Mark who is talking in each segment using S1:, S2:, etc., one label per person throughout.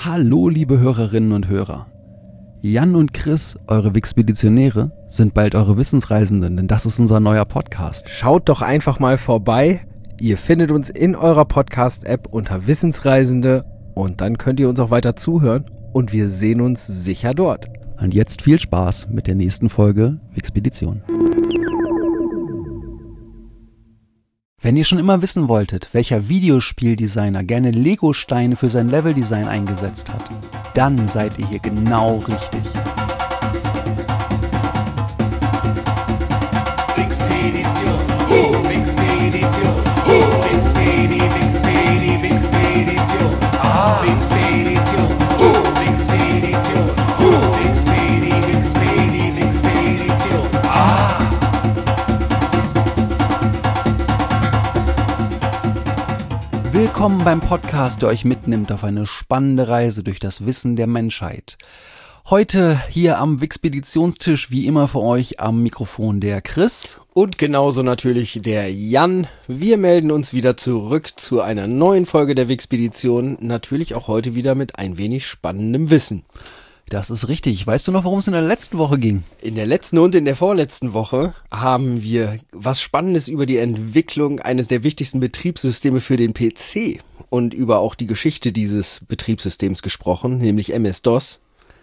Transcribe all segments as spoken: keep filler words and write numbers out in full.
S1: Hallo liebe Hörerinnen und Hörer. Jan und Chris, eure Wixpeditionäre, sind bald eure Wissensreisenden, denn das ist unser neuer Podcast.
S2: Schaut doch einfach mal vorbei. Ihr findet uns in eurer Podcast-App unter Wissensreisende und dann könnt ihr uns auch weiter zuhören und wir sehen uns sicher dort.
S1: Und jetzt viel Spaß mit der nächsten Folge Wixpedition. Wenn ihr schon immer wissen wolltet, welcher Videospieldesigner gerne Lego-Steine für sein Leveldesign eingesetzt hat, dann seid ihr hier genau richtig.
S3: Wixpedition, uh, Wixpedition, uh, Wixpedi, Wixpedi, Wixpedition, ah, Wixpedition, uh, Wixpedition, uh, Wixpedi, Wixpedi, Wixpedition, ah.
S1: Willkommen beim Podcast, der euch mitnimmt auf eine spannende Reise durch das Wissen der Menschheit. Heute hier am Wixpeditionstisch, wie immer für euch am Mikrofon der Chris.
S2: Und genauso natürlich der Jan. Wir melden uns wieder zurück zu einer neuen Folge der Wixpedition. Natürlich auch heute wieder mit ein wenig spannendem Wissen.
S1: Das ist richtig. Weißt du noch, worum es in der letzten Woche ging?
S2: In der letzten und in der vorletzten Woche haben wir was Spannendes über die Entwicklung eines der wichtigsten Betriebssysteme für den P C und über auch die Geschichte dieses Betriebssystems gesprochen, nämlich M S-DOS.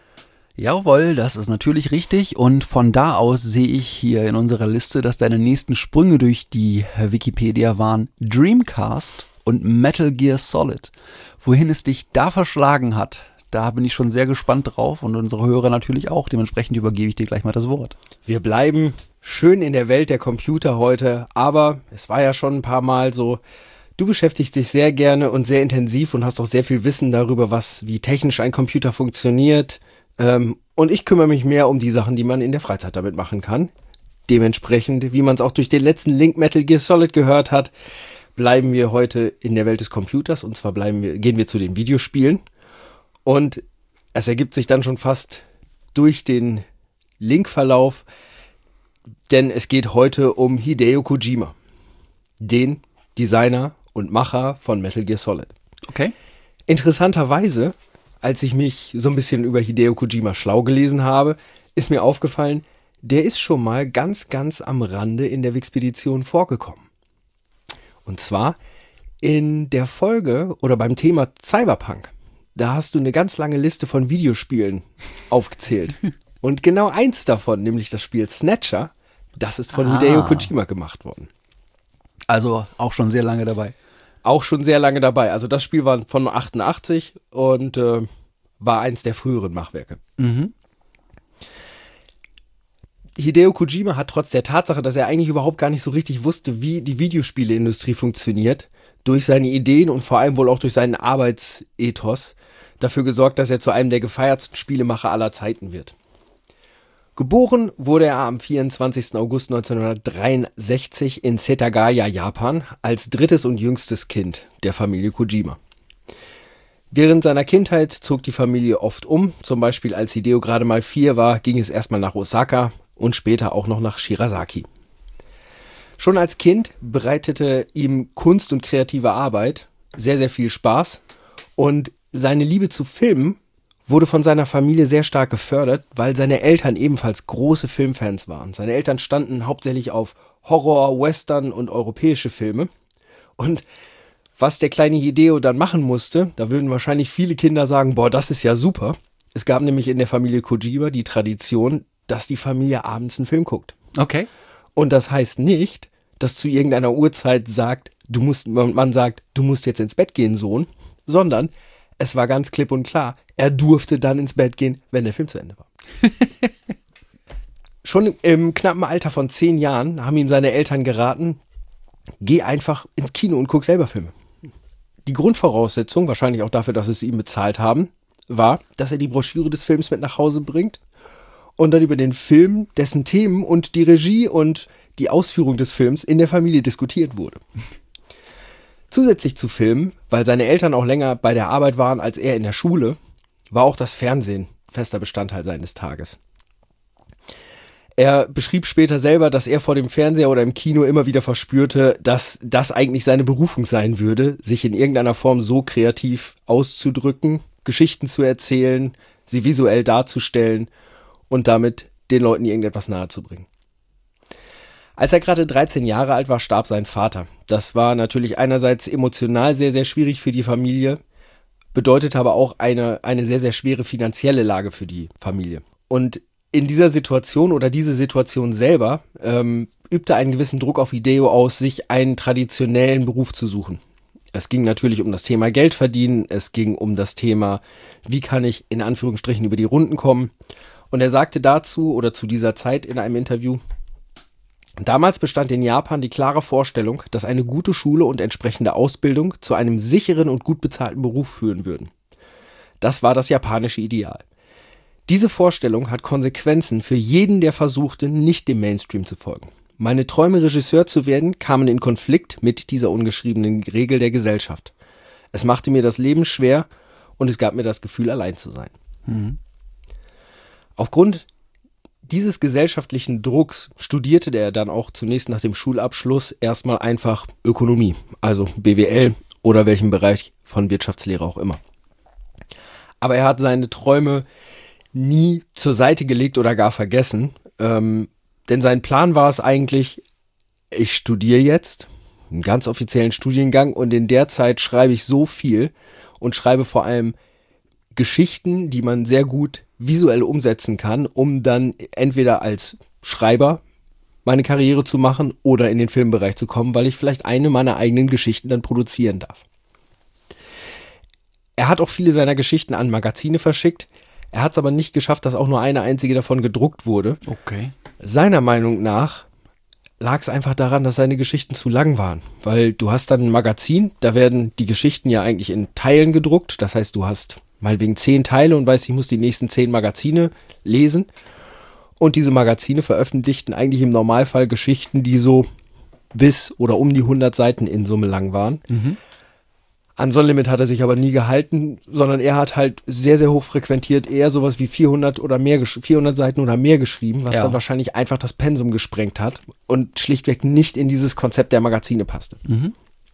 S1: Jawohl, das ist natürlich richtig und von da aus sehe ich hier in unserer Liste, dass deine nächsten Sprünge durch die Wikipedia waren Dreamcast und Metal Gear Solid. Wohin es dich da verschlagen hat, da bin ich schon sehr gespannt drauf und unsere Hörer natürlich auch. Dementsprechend übergebe ich dir gleich mal das Wort.
S2: Wir bleiben schön in der Welt der Computer heute, aber es war ja schon ein paar Mal so, du beschäftigst dich sehr gerne und sehr intensiv und hast auch sehr viel Wissen darüber, was, wie technisch ein Computer funktioniert. Ähm, und ich kümmere mich mehr um die Sachen, die man in der Freizeit damit machen kann. Dementsprechend, wie man es auch durch den letzten Link Metal Gear Solid gehört hat, bleiben wir heute in der Welt des Computers und zwar bleiben wir, gehen wir zu den Videospielen. Und es ergibt sich dann schon fast durch den Linkverlauf, denn es geht heute um Hideo Kojima, den Designer und Macher von Metal Gear Solid.
S1: Okay.
S2: Interessanterweise, als ich mich so ein bisschen über Hideo Kojima schlau gelesen habe, ist mir aufgefallen, der ist schon mal ganz, ganz am Rande in der Wixpedition vorgekommen. Und zwar in der Folge oder beim Thema Cyberpunk. Da hast du eine ganz lange Liste von Videospielen aufgezählt. Und genau eins davon, nämlich das Spiel Snatcher, das ist von ah. Hideo Kojima gemacht worden.
S1: Also auch schon sehr lange dabei.
S2: Auch schon sehr lange dabei. Also das Spiel war von achtundachtzig und äh, war eins der früheren Machwerke.
S1: Mhm.
S2: Hideo Kojima hat trotz der Tatsache, dass er eigentlich überhaupt gar nicht so richtig wusste, wie die Videospieleindustrie funktioniert, durch seine Ideen und vor allem wohl auch durch seinen Arbeitsethos dafür gesorgt, dass er zu einem der gefeiertsten Spielemacher aller Zeiten wird. Geboren wurde er am vierundzwanzigsten August neunzehnhundertdreiundsechzig in Setagaya, Japan, als drittes und jüngstes Kind der Familie Kojima. Während seiner Kindheit zog die Familie oft um, zum Beispiel als Hideo gerade mal vier war, ging es erstmal nach Osaka und später auch noch nach Shirasaki. Schon als Kind bereitete ihm Kunst und kreative Arbeit sehr, sehr viel Spaß und seine Liebe zu Filmen wurde von seiner Familie sehr stark gefördert, weil seine Eltern ebenfalls große Filmfans waren. Seine Eltern standen hauptsächlich auf Horror, Western und europäische Filme. Und was der kleine Hideo dann machen musste, da würden wahrscheinlich viele Kinder sagen, boah, das ist ja super. Es gab nämlich in der Familie Kojima die Tradition, dass die Familie abends einen Film guckt.
S1: Okay.
S2: Und das heißt nicht, dass zu irgendeiner Uhrzeit sagt, du musst, man sagt, du musst jetzt ins Bett gehen, Sohn, sondern es war ganz klipp und klar, er durfte dann ins Bett gehen, wenn der Film zu Ende war. Schon im knappen Alter von zehn Jahren haben ihm seine Eltern geraten, geh einfach ins Kino und guck selber Filme. Die Grundvoraussetzung, wahrscheinlich auch dafür, dass sie es ihm bezahlt haben, war, dass er die Broschüre des Films mit nach Hause bringt und dann über den Film, dessen Themen und die Regie und die Ausführung des Films in der Familie diskutiert wurde. Zusätzlich zu Filmen, weil seine Eltern auch länger bei der Arbeit waren als er in der Schule, war auch das Fernsehen fester Bestandteil seines Tages. Er beschrieb später selber, dass er vor dem Fernseher oder im Kino immer wieder verspürte, dass das eigentlich seine Berufung sein würde, sich in irgendeiner Form so kreativ auszudrücken Geschichten zu erzählen, sie visuell darzustellen und damit den Leuten irgendetwas nahezubringen. Als er gerade dreizehn Jahre alt war, starb sein Vater. Das war natürlich einerseits emotional sehr, sehr schwierig für die Familie, bedeutet aber auch eine, eine sehr, sehr schwere finanzielle Lage für die Familie. Und in dieser Situation oder diese Situation selber ähm, übte einen gewissen Druck auf Hideo aus, sich einen traditionellen Beruf zu suchen. Es ging natürlich um das Thema Geld verdienen, es ging um das Thema, wie kann ich in Anführungsstrichen über die Runden kommen. Und er sagte dazu oder zu dieser Zeit in einem Interview: Damals bestand in Japan die klare Vorstellung, dass eine gute Schule und entsprechende Ausbildung zu einem sicheren und gut bezahlten Beruf führen würden. Das war das japanische Ideal. Diese Vorstellung hat Konsequenzen für jeden, der versuchte, nicht dem Mainstream zu folgen. Meine Träume, Regisseur zu werden, kamen in Konflikt mit dieser ungeschriebenen Regel der Gesellschaft. Es machte mir das Leben schwer und es gab mir das Gefühl, allein zu sein. Mhm. Aufgrund dieses gesellschaftlichen Drucks studierte er dann auch zunächst nach dem Schulabschluss erstmal einfach Ökonomie, also B W L oder welchen Bereich von Wirtschaftslehre auch immer. Aber er hat seine Träume nie zur Seite gelegt oder gar vergessen, ähm, denn sein Plan war es eigentlich, ich studiere jetzt einen ganz offiziellen Studiengang und in der Zeit schreibe ich so viel und schreibe vor allem Geschichten, die man sehr gut visuell umsetzen kann, um dann entweder als Schreiber meine Karriere zu machen oder in den Filmbereich zu kommen, weil ich vielleicht eine meiner eigenen Geschichten dann produzieren darf. Er hat auch viele seiner Geschichten an Magazine verschickt. Er hat es aber nicht geschafft, dass auch nur eine einzige davon gedruckt wurde.
S1: Okay.
S2: Seiner Meinung nach lag es einfach daran, dass seine Geschichten zu lang waren. Weil du hast dann ein Magazin, da werden die Geschichten ja eigentlich in Teilen gedruckt. Das heißt, du hast meinetwegen zehn Teile und weißt, ich muss die nächsten zehn Magazine lesen. Und diese Magazine veröffentlichten eigentlich im Normalfall Geschichten, die so bis oder um die hundert Seiten in Summe lang waren. Mhm. An so ein Limit hat er sich aber nie gehalten, sondern er hat halt sehr, sehr hoch frequentiert eher sowas wie vierhundert oder mehr, vierhundert Seiten oder mehr geschrieben, was ja dann wahrscheinlich einfach das Pensum gesprengt hat und schlichtweg nicht in dieses Konzept der Magazine passte. Mhm.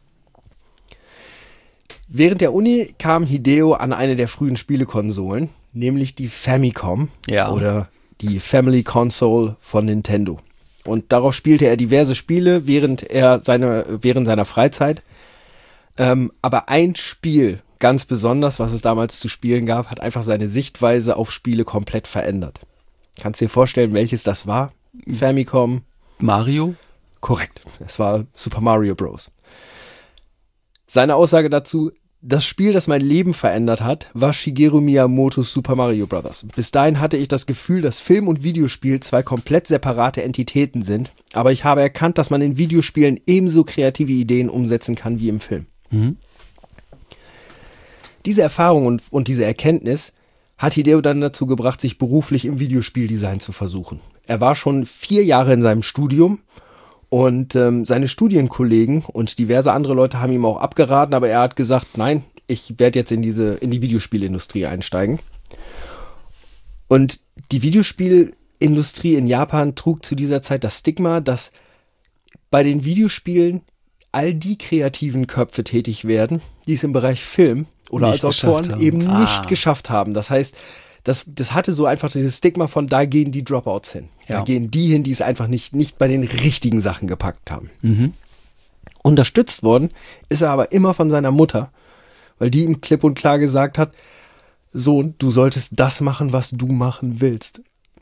S2: Während der Uni kam Hideo an eine der frühen Spielekonsolen, nämlich die Famicom ja. oder die Family Console von Nintendo. Und darauf spielte er diverse Spiele während er seine, während seiner Freizeit. Ähm, aber ein Spiel, ganz besonders, was es damals zu spielen gab, hat einfach seine Sichtweise auf Spiele komplett verändert. Kannst du dir vorstellen, welches das war? Famicom?
S1: Mario?
S2: Korrekt, es war Super Mario Bros. Seine Aussage dazu: Das Spiel, das mein Leben verändert hat, war Shigeru Miyamotos Super Mario Bros. Bis dahin hatte ich das Gefühl, dass Film und Videospiel zwei komplett separate Entitäten sind, aber ich habe erkannt, dass man in Videospielen ebenso kreative Ideen umsetzen kann wie im Film. Mhm. Diese Erfahrung und, und diese Erkenntnis hat Hideo dann dazu gebracht, sich beruflich im Videospieldesign zu versuchen. Er war schon vier Jahre in seinem Studium und ähm, seine Studienkollegen und diverse andere Leute haben ihm auch abgeraten, aber er hat gesagt, nein, ich werde jetzt in diese in die Videospielindustrie einsteigen. Und die Videospielindustrie in Japan trug zu dieser Zeit das Stigma, dass bei den Videospielen all die kreativen Köpfe tätig werden, die es im Bereich Film oder nicht als Autoren eben ah. nicht geschafft haben. Das heißt, das, das hatte so einfach dieses Stigma von, da gehen die Dropouts hin. Ja. Da gehen die hin, die es einfach nicht, nicht bei den richtigen Sachen gepackt haben. Mhm. Unterstützt worden ist er aber immer von seiner Mutter, weil die ihm klipp und klar gesagt hat, Sohn, du solltest das machen, was du machen willst.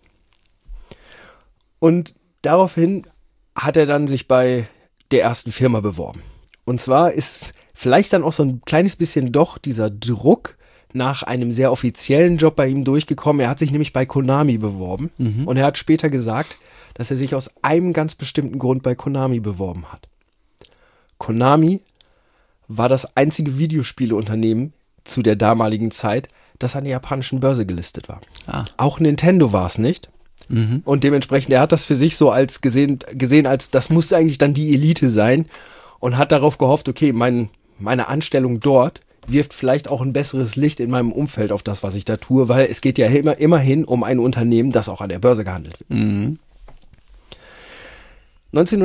S2: Und daraufhin hat er dann sich bei der ersten Firma beworben. Und zwar ist vielleicht dann auch so ein kleines bisschen doch dieser Druck nach einem sehr offiziellen Job bei ihm durchgekommen. Er hat sich nämlich bei Konami beworben mhm. und er hat später gesagt, dass er sich aus einem ganz bestimmten Grund bei Konami beworben hat. Konami war das einzige Videospieleunternehmen zu der damaligen Zeit, das an der japanischen Börse gelistet war. Ah. Auch Nintendo war es nicht. Mhm. Und dementsprechend, er hat das für sich so als gesehen, gesehen, als das muss eigentlich dann die Elite sein und hat darauf gehofft, okay, mein, meine Anstellung dort wirft vielleicht auch ein besseres Licht in meinem Umfeld auf das, was ich da tue, weil es geht ja immer, immerhin um ein Unternehmen, das auch an der Börse gehandelt wird. Mhm.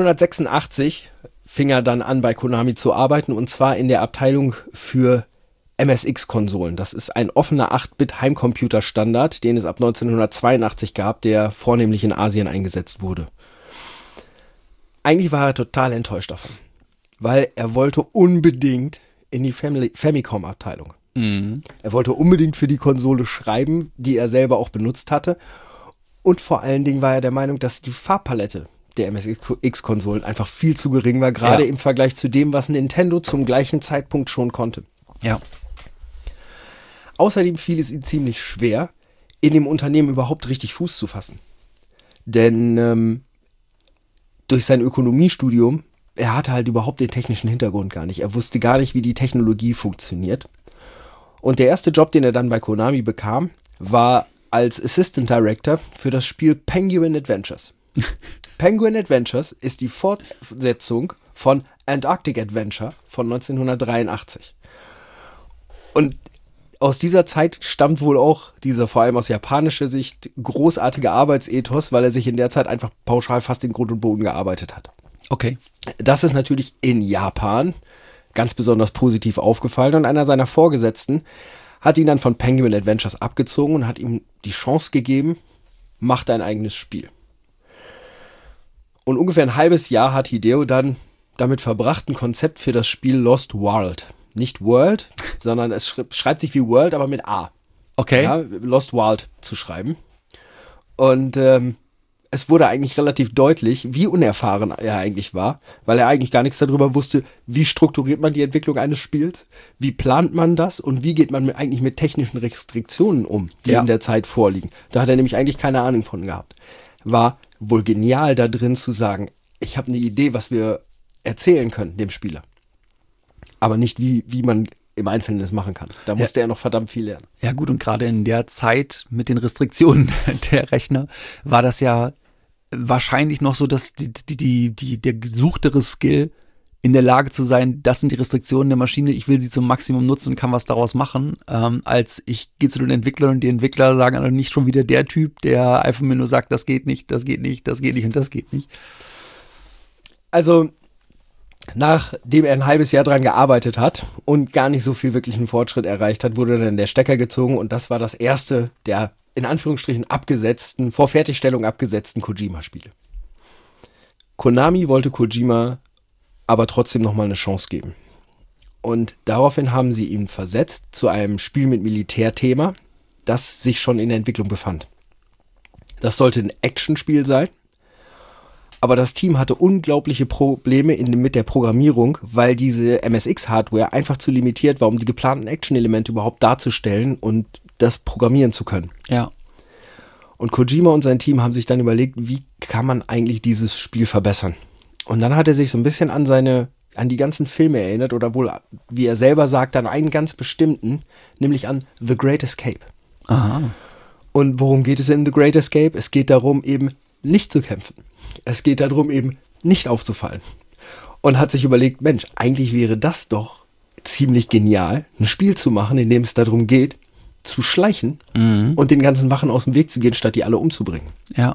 S2: neunzehnhundertsechsundachtzig fing er dann an, bei Konami zu arbeiten, und zwar in der Abteilung für M S X-Konsolen. Das ist ein offener acht-Bit-Heimcomputer-Standard, den es ab neunzehnhundertzweiundachtzig gab, der vornehmlich in Asien eingesetzt wurde. Eigentlich war er total enttäuscht davon, weil er wollte unbedingt in die Family- Famicom-Abteilung.
S1: Mhm.
S2: Er wollte unbedingt für die Konsole schreiben, die er selber auch benutzt hatte. Und vor allen Dingen war er der Meinung, dass die Farbpalette der M S X-Konsolen einfach viel zu gering war, gerade
S1: Ja.
S2: im Vergleich zu dem, was Nintendo zum gleichen Zeitpunkt schon konnte.
S1: Ja.
S2: Außerdem fiel es ihm ziemlich schwer, in dem Unternehmen überhaupt richtig Fuß zu fassen. Denn ähm, durch sein Ökonomiestudium, er hatte halt überhaupt den technischen Hintergrund gar nicht. Er wusste gar nicht, wie die Technologie funktioniert. Und der erste Job, den er dann bei Konami bekam, war als Assistant Director für das Spiel Penguin Adventures. Penguin Adventures ist die Fortsetzung von Antarctic Adventure von neunzehnhundertdreiundachtzig. Und aus dieser Zeit stammt wohl auch dieser, vor allem aus japanischer Sicht, großartige Arbeitsethos, weil er sich in der Zeit einfach pauschal fast in Grund und Boden gearbeitet hat.
S1: Okay.
S2: Das ist natürlich in Japan ganz besonders positiv aufgefallen und einer seiner Vorgesetzten hat ihn dann von Penguin Adventures abgezogen und hat ihm die Chance gegeben, mach dein eigenes Spiel. Und ungefähr ein halbes Jahr hat Hideo dann damit verbracht, ein Konzept für das Spiel Lost World. Nicht World, sondern es schreibt, schreibt sich wie World, aber mit A.
S1: Okay.
S2: Ja, Lost World zu schreiben. Und ähm, es wurde eigentlich relativ deutlich, wie unerfahren er eigentlich war, weil er eigentlich gar nichts darüber wusste, wie strukturiert man die Entwicklung eines Spiels, wie plant man das und wie geht man mit, eigentlich mit technischen Restriktionen um, die
S1: Ja.
S2: in der Zeit vorliegen. Da hat er nämlich eigentlich keine Ahnung von gehabt. War wohl genial da drin zu sagen, ich habe eine Idee, was wir erzählen können dem Spieler. Aber nicht, wie, wie man im Einzelnen das machen kann. Da musste er noch verdammt viel lernen.
S1: Ja gut, und gerade in der Zeit mit den Restriktionen der Rechner war das ja wahrscheinlich noch so, dass die, die, die, die, der gesuchtere Skill in der Lage zu sein, das sind die Restriktionen der Maschine, ich will sie zum Maximum nutzen und kann was daraus machen, ähm, als ich gehe zu den Entwicklern und die Entwickler sagen also nicht schon wieder der Typ, der einfach mir nur sagt, das geht nicht, das geht nicht, das geht nicht und das geht nicht.
S2: Also, nachdem er ein halbes Jahr dran gearbeitet hat und gar nicht so viel wirklichen Fortschritt erreicht hat, wurde dann der Stecker gezogen und das war das erste der in Anführungsstrichen abgesetzten, vor Fertigstellung abgesetzten Kojima-Spiele. Konami wollte Kojima aber trotzdem nochmal eine Chance geben. Und daraufhin haben sie ihn versetzt zu einem Spiel mit Militärthema, das sich schon in der Entwicklung befand. Das sollte ein Actionspiel sein. Aber das Team hatte unglaubliche Probleme in, mit der Programmierung, weil diese M S X-Hardware einfach zu limitiert war, um die geplanten Action-Elemente überhaupt darzustellen und das programmieren zu können.
S1: Ja.
S2: Und Kojima und sein Team haben sich dann überlegt, wie kann man eigentlich dieses Spiel verbessern? Und dann hat er sich so ein bisschen an seine, an die ganzen Filme erinnert oder wohl, wie er selber sagt, an einen ganz bestimmten, nämlich an The Great Escape.
S1: Aha.
S2: Und worum geht es in The Great Escape? Es geht darum, eben nicht zu kämpfen. Es geht darum, eben nicht aufzufallen. Und hat sich überlegt, Mensch, eigentlich wäre das doch ziemlich genial, ein Spiel zu machen, in dem es darum geht, zu schleichen
S1: Mhm.
S2: und den ganzen Wachen aus dem Weg zu gehen, statt die alle umzubringen.
S1: Ja.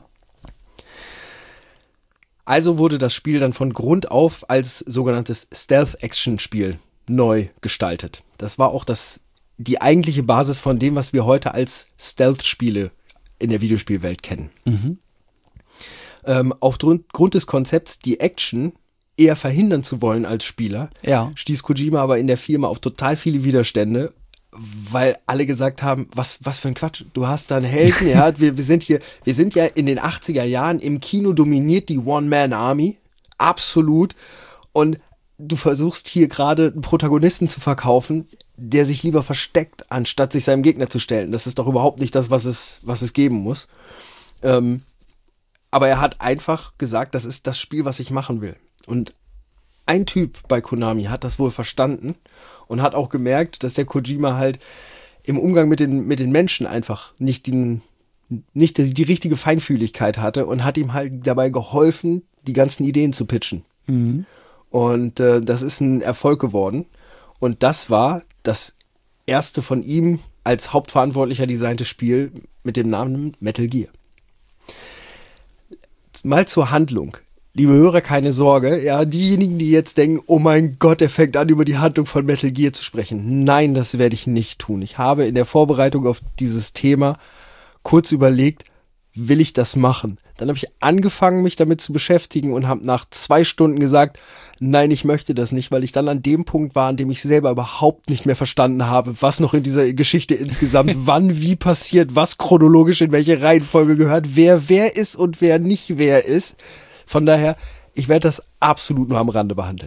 S2: Also wurde das Spiel dann von Grund auf als sogenanntes Stealth-Action-Spiel neu gestaltet. Das war auch das, die eigentliche Basis von dem, was wir heute als Stealth-Spiele in der Videospielwelt kennen.
S1: Mhm.
S2: Ähm, aufgrund Grund des Konzepts, die Action eher verhindern zu wollen als Spieler,
S1: Ja.
S2: stieß Kojima aber in der Firma auf total viele Widerstände, weil alle gesagt haben, was, was für ein Quatsch, du hast da einen Helden, ja, wir, wir sind hier, wir sind ja in den achtziger Jahren, im Kino dominiert die One-Man-Army, absolut, und du versuchst hier gerade einen Protagonisten zu verkaufen, der sich lieber versteckt, anstatt sich seinem Gegner zu stellen. Das ist doch überhaupt nicht das, was es, was es geben muss. Ähm, aber er hat einfach gesagt, das ist das Spiel, was ich machen will. Und ein Typ bei Konami hat das wohl verstanden und hat auch gemerkt, dass der Kojima halt im Umgang mit den, mit den Menschen einfach nicht, den, nicht die, die richtige Feinfühligkeit hatte und hat ihm halt dabei geholfen, die ganzen Ideen zu pitchen.
S1: Mhm.
S2: Und äh, das ist ein Erfolg geworden. Und das war das erste von ihm als Hauptverantwortlicher designte Spiel mit dem Namen Metal Gear. Mal zur Handlung. liebe Hörer, keine Sorge. Ja, diejenigen, die jetzt denken, oh mein Gott, er fängt an, über die Handlung von Metal Gear zu sprechen. Nein, das werde ich nicht tun. Ich habe in der Vorbereitung auf dieses Thema kurz überlegt, will ich das machen? Dann habe ich angefangen, mich damit zu beschäftigen und habe nach zwei Stunden gesagt, nein, ich möchte das nicht, weil ich dann an dem Punkt war, an dem ich selber überhaupt nicht mehr verstanden habe, was noch in dieser Geschichte insgesamt wann, wie passiert, was chronologisch in welche Reihenfolge gehört, wer wer ist und wer nicht wer ist. Von daher, ich werde das absolut nur am Rande behandeln.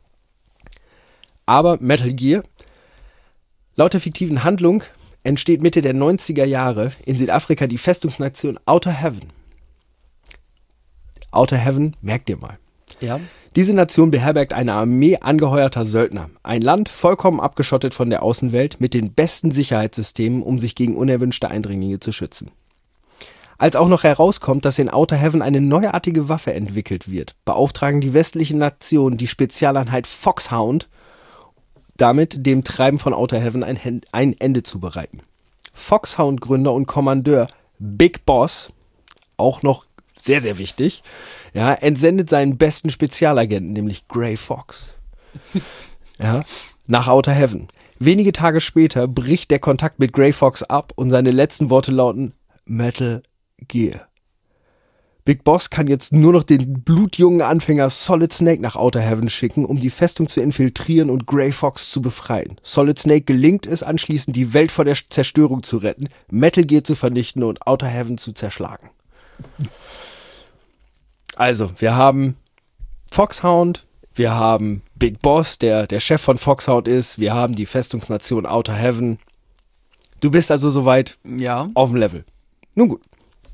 S2: Aber Metal Gear, laut der fiktiven Handlung, entsteht Mitte der neunziger Jahre in Südafrika die Festungsnation Outer Heaven. Outer Heaven, merkt ihr mal.
S1: Ja.
S2: Diese Nation beherbergt eine Armee angeheuerter Söldner. Ein Land vollkommen abgeschottet von der Außenwelt mit den besten Sicherheitssystemen, um sich gegen unerwünschte Eindringlinge zu schützen. Als auch noch herauskommt, dass in Outer Heaven eine neuartige Waffe entwickelt wird, beauftragen die westlichen Nationen die Spezialeinheit Foxhound, damit dem Treiben von Outer Heaven ein, ein Ende zu bereiten. Foxhound-Gründer und Kommandeur Big Boss, auch noch sehr, sehr wichtig, ja, entsendet seinen besten Spezialagenten, nämlich Grey Fox, ja, nach Outer Heaven. Wenige Tage später bricht der Kontakt mit Grey Fox ab und seine letzten Worte lauten Metal Gear. Big Boss kann jetzt nur noch den blutjungen Anfänger Solid Snake nach Outer Heaven schicken, um die Festung zu infiltrieren und Grey Fox zu befreien. Solid Snake gelingt es anschließend, die Welt vor der Zerstörung zu retten, Metal Gear zu vernichten und Outer Heaven zu zerschlagen. Also, wir haben Foxhound, wir haben Big Boss, der der Chef von Foxhound ist, wir haben die Festungsnation Outer Heaven. Du bist also soweit
S1: Ja.
S2: auf dem Level. Nun gut.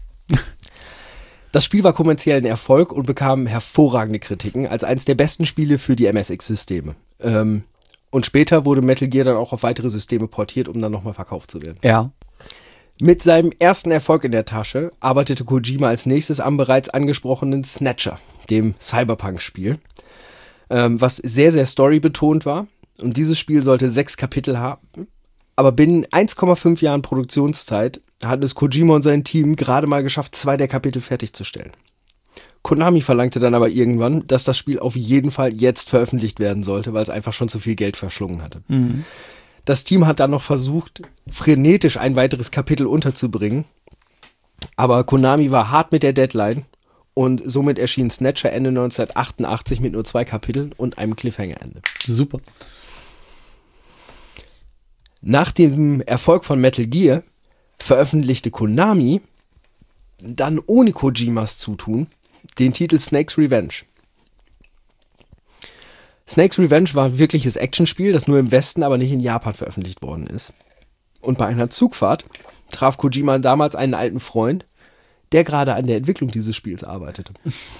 S2: Das Spiel war kommerziell ein Erfolg und bekam hervorragende Kritiken als eines der besten Spiele für die M S X-Systeme. Ähm, und später wurde Metal Gear dann auch auf weitere Systeme portiert, um dann nochmal verkauft zu werden.
S1: Ja.
S2: Mit seinem ersten Erfolg in der Tasche arbeitete Kojima als nächstes am bereits angesprochenen Snatcher, dem Cyberpunk-Spiel, ähm, was sehr, sehr storybetont war. Und dieses Spiel sollte sechs Kapitel haben. Aber binnen eins Komma fünf Jahren Produktionszeit hatten es Kojima und sein Team gerade mal geschafft, zwei der Kapitel fertigzustellen. Konami verlangte dann aber irgendwann, dass das Spiel auf jeden Fall jetzt veröffentlicht werden sollte, weil es einfach schon zu viel Geld verschlungen hatte.
S1: Mhm.
S2: Das Team hat dann noch versucht, frenetisch ein weiteres Kapitel unterzubringen, aber Konami war hart mit der Deadline und somit erschien Snatcher Ende neunzehnhundertachtundachtzig mit nur zwei Kapiteln und einem Cliffhanger-Ende.
S1: Super.
S2: Nach dem Erfolg von Metal Gear veröffentlichte Konami, dann ohne Kojimas Zutun, den Titel Snake's Revenge. Snake's Revenge war ein wirkliches Actionspiel, das nur im Westen, aber nicht in Japan veröffentlicht worden ist. Und bei einer Zugfahrt traf Kojima damals einen alten Freund, der gerade an der Entwicklung dieses Spiels arbeitete.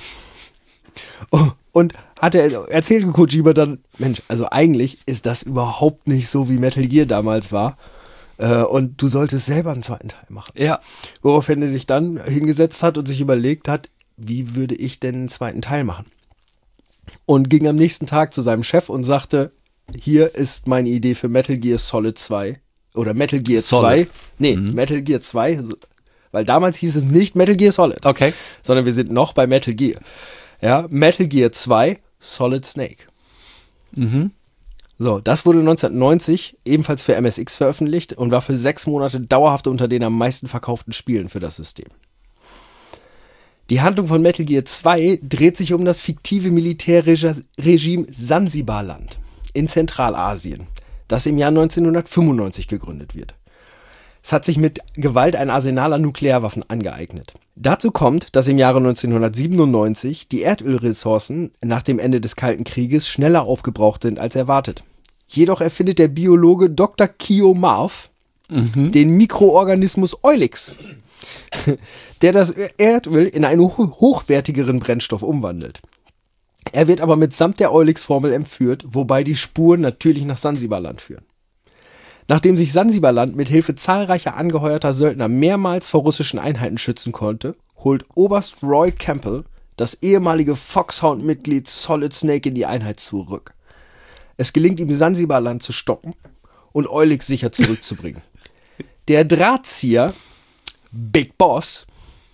S2: Und hat er erzählt Kojima dann, Mensch, also eigentlich ist das überhaupt nicht so, wie Metal Gear damals war. Und du solltest selber einen zweiten Teil machen.
S1: Ja.
S2: Woraufhin er sich dann hingesetzt hat und sich überlegt hat, wie würde ich denn einen zweiten Teil machen? Und ging am nächsten Tag zu seinem Chef und sagte, hier ist meine Idee für Metal Gear Solid zwei. Oder Metal Gear
S1: Solid.
S2: zwei. Nee, mhm. Metal Gear zwei. Weil damals hieß es nicht Metal Gear Solid.
S1: Okay.
S2: Sondern wir sind noch bei Metal Gear. Ja, Metal Gear zwei, Solid Snake.
S1: Mhm.
S2: So, das wurde neunzehnhundertneunzig ebenfalls für M S X veröffentlicht und war für sechs Monate dauerhaft unter den am meisten verkauften Spielen für das System. Die Handlung von Metal Gear zwei dreht sich um das fiktive Militärregime Sansibarland in Zentralasien, das im Jahr neunzehnhundertfünfundneunzig gegründet wird. Es hat sich mit Gewalt ein Arsenal an Nuklearwaffen angeeignet. Dazu kommt, dass im Jahre neunzehnhundertsiebenundneunzig die Erdölressourcen nach dem Ende des Kalten Krieges schneller aufgebraucht sind als erwartet. Jedoch erfindet der Biologe Doktor Kio Marv mhm. den Mikroorganismus Eulix, der das Erdöl in einen hochwertigeren Brennstoff umwandelt. Er wird aber mitsamt der Eulix-Formel entführt, wobei die Spuren natürlich nach Sansibarland führen. Nachdem sich Sansibarland mit Hilfe zahlreicher angeheuerter Söldner mehrmals vor russischen Einheiten schützen konnte, holt Oberst Roy Campbell das ehemalige Foxhound-Mitglied Solid Snake in die Einheit zurück. Es gelingt ihm, Sansibarland zu stoppen und Eulix sicher zurückzubringen. Der Drahtzieher Big Boss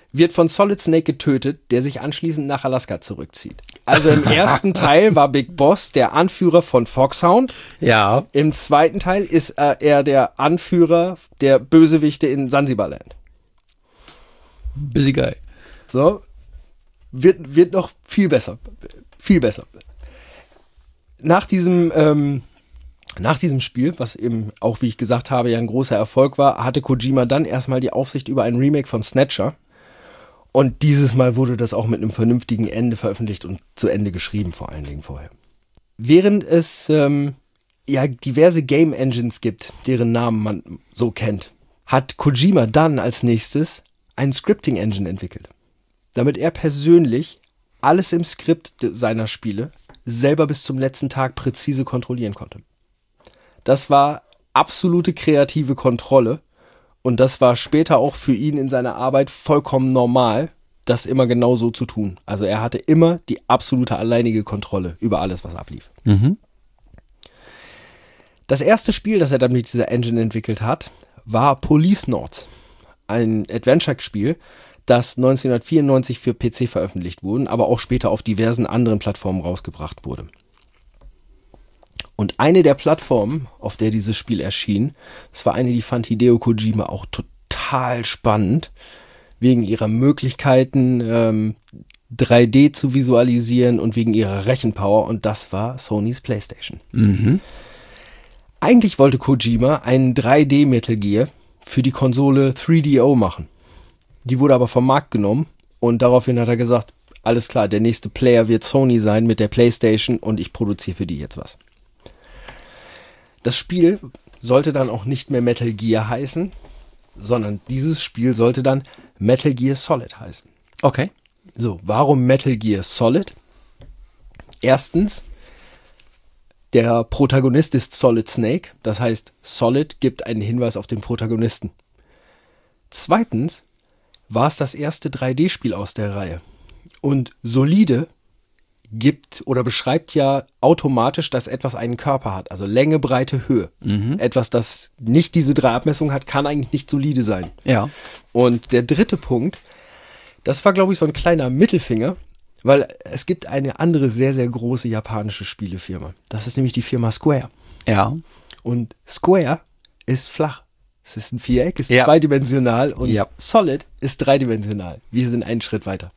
S2: wird von Solid Snake getötet, der sich anschließend nach Alaska zurückzieht. Also im ersten Teil war Big Boss der Anführer von Foxhound.
S1: Ja.
S2: Im zweiten Teil ist äh, er der Anführer der Bösewichte in Sansibarland.
S1: Busy Guy.
S2: So, wird, wird noch viel besser. Viel besser. Nach diesem, ähm, nach diesem Spiel, was eben auch, wie ich gesagt habe, ja ein großer Erfolg war, hatte Kojima dann erstmal die Aufsicht über ein Remake von Snatcher. Und dieses Mal wurde das auch mit einem vernünftigen Ende veröffentlicht und zu Ende geschrieben, vor allen Dingen vorher. Während es ähm, ja diverse Game Engines gibt, deren Namen man so kennt, hat Kojima dann als nächstes ein Scripting Engine entwickelt, damit er persönlich alles im Skript seiner Spiele selber bis zum letzten Tag präzise kontrollieren konnte. Das war absolute kreative Kontrolle und das war später auch für ihn in seiner Arbeit vollkommen normal, das immer genau so zu tun. Also er hatte immer die absolute alleinige Kontrolle über alles, was ablief.
S1: Mhm.
S2: Das erste Spiel, das er dann mit dieser Engine entwickelt hat, war Policenauts. Ein Adventure-Spiel, das neunzehnhundertvierundneunzig für P C veröffentlicht wurde, aber auch später auf diversen anderen Plattformen rausgebracht wurde. Und eine der Plattformen, auf der dieses Spiel erschien, das war eine, die fand Hideo Kojima auch total spannend, wegen ihrer Möglichkeiten, ähm, drei D zu visualisieren und wegen ihrer Rechenpower, und das war Sonys PlayStation.
S1: Mhm.
S2: Eigentlich wollte Kojima einen drei D Metal Gear für die Konsole drei D O machen. Die wurde aber vom Markt genommen und daraufhin hat er gesagt, alles klar, der nächste Player wird Sony sein mit der PlayStation und ich produziere für die jetzt was. Das Spiel sollte dann auch nicht mehr Metal Gear heißen, sondern dieses Spiel sollte dann Metal Gear Solid heißen.
S1: Okay.
S2: So, warum Metal Gear Solid? Erstens, der Protagonist ist Solid Snake, das heißt, Solid gibt einen Hinweis auf den Protagonisten. Zweitens war es das erste drei D Spiel aus der Reihe. Und solide gibt oder beschreibt ja automatisch, dass etwas einen Körper hat, also Länge, Breite, Höhe.
S1: Mhm.
S2: Etwas, das nicht diese drei Abmessungen hat, kann eigentlich nicht solide sein.
S1: Ja.
S2: Und der dritte Punkt, das war, glaube ich, so ein kleiner Mittelfinger, weil es gibt eine andere sehr, sehr große japanische Spielefirma. Das ist nämlich die Firma Square.
S1: Ja.
S2: Und Square ist flach. Es ist ein Viereck, ist
S1: Ja.
S2: zweidimensional und
S1: Ja.
S2: Solid ist dreidimensional. Wir sind einen Schritt weiter.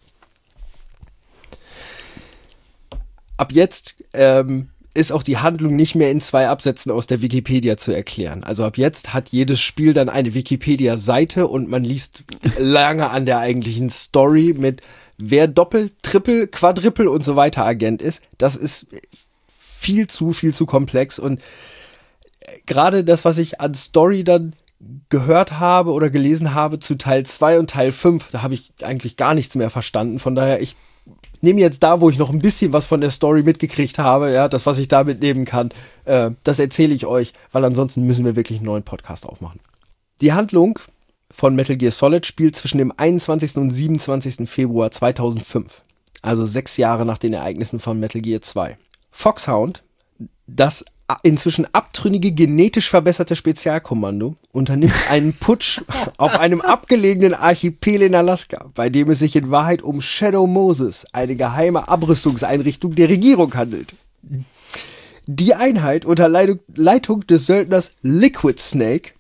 S2: Ab jetzt ähm, ist auch die Handlung nicht mehr in zwei Absätzen aus der Wikipedia zu erklären. Also ab jetzt hat jedes Spiel dann eine Wikipedia-Seite und man liest lange an der eigentlichen Story mit wer Doppel-, Triple-, Quadruple und so weiter Agent ist. Das ist viel zu, viel zu komplex und gerade das, was ich an Story dann gehört habe oder gelesen habe zu Teil zwei und Teil fünf, da habe ich eigentlich gar nichts mehr verstanden. Von daher, ich nehme jetzt da, wo ich noch ein bisschen was von der Story mitgekriegt habe, ja, das, was ich da mitnehmen kann, äh, das erzähle ich euch, weil ansonsten müssen wir wirklich einen neuen Podcast aufmachen. Die Handlung von Metal Gear Solid spielt zwischen dem einundzwanzigsten und siebenundzwanzigsten Februar zweitausendfünf, also sechs Jahre nach den Ereignissen von Metal Gear zwei. Foxhound, das inzwischen abtrünnige, genetisch verbesserte Spezialkommando, unternimmt einen Putsch auf einem abgelegenen Archipel in Alaska, bei dem es sich in Wahrheit um Shadow Moses, eine geheime Abrüstungseinrichtung der Regierung handelt. Die Einheit unter Leitung, Leitung des Söldners Liquid Snake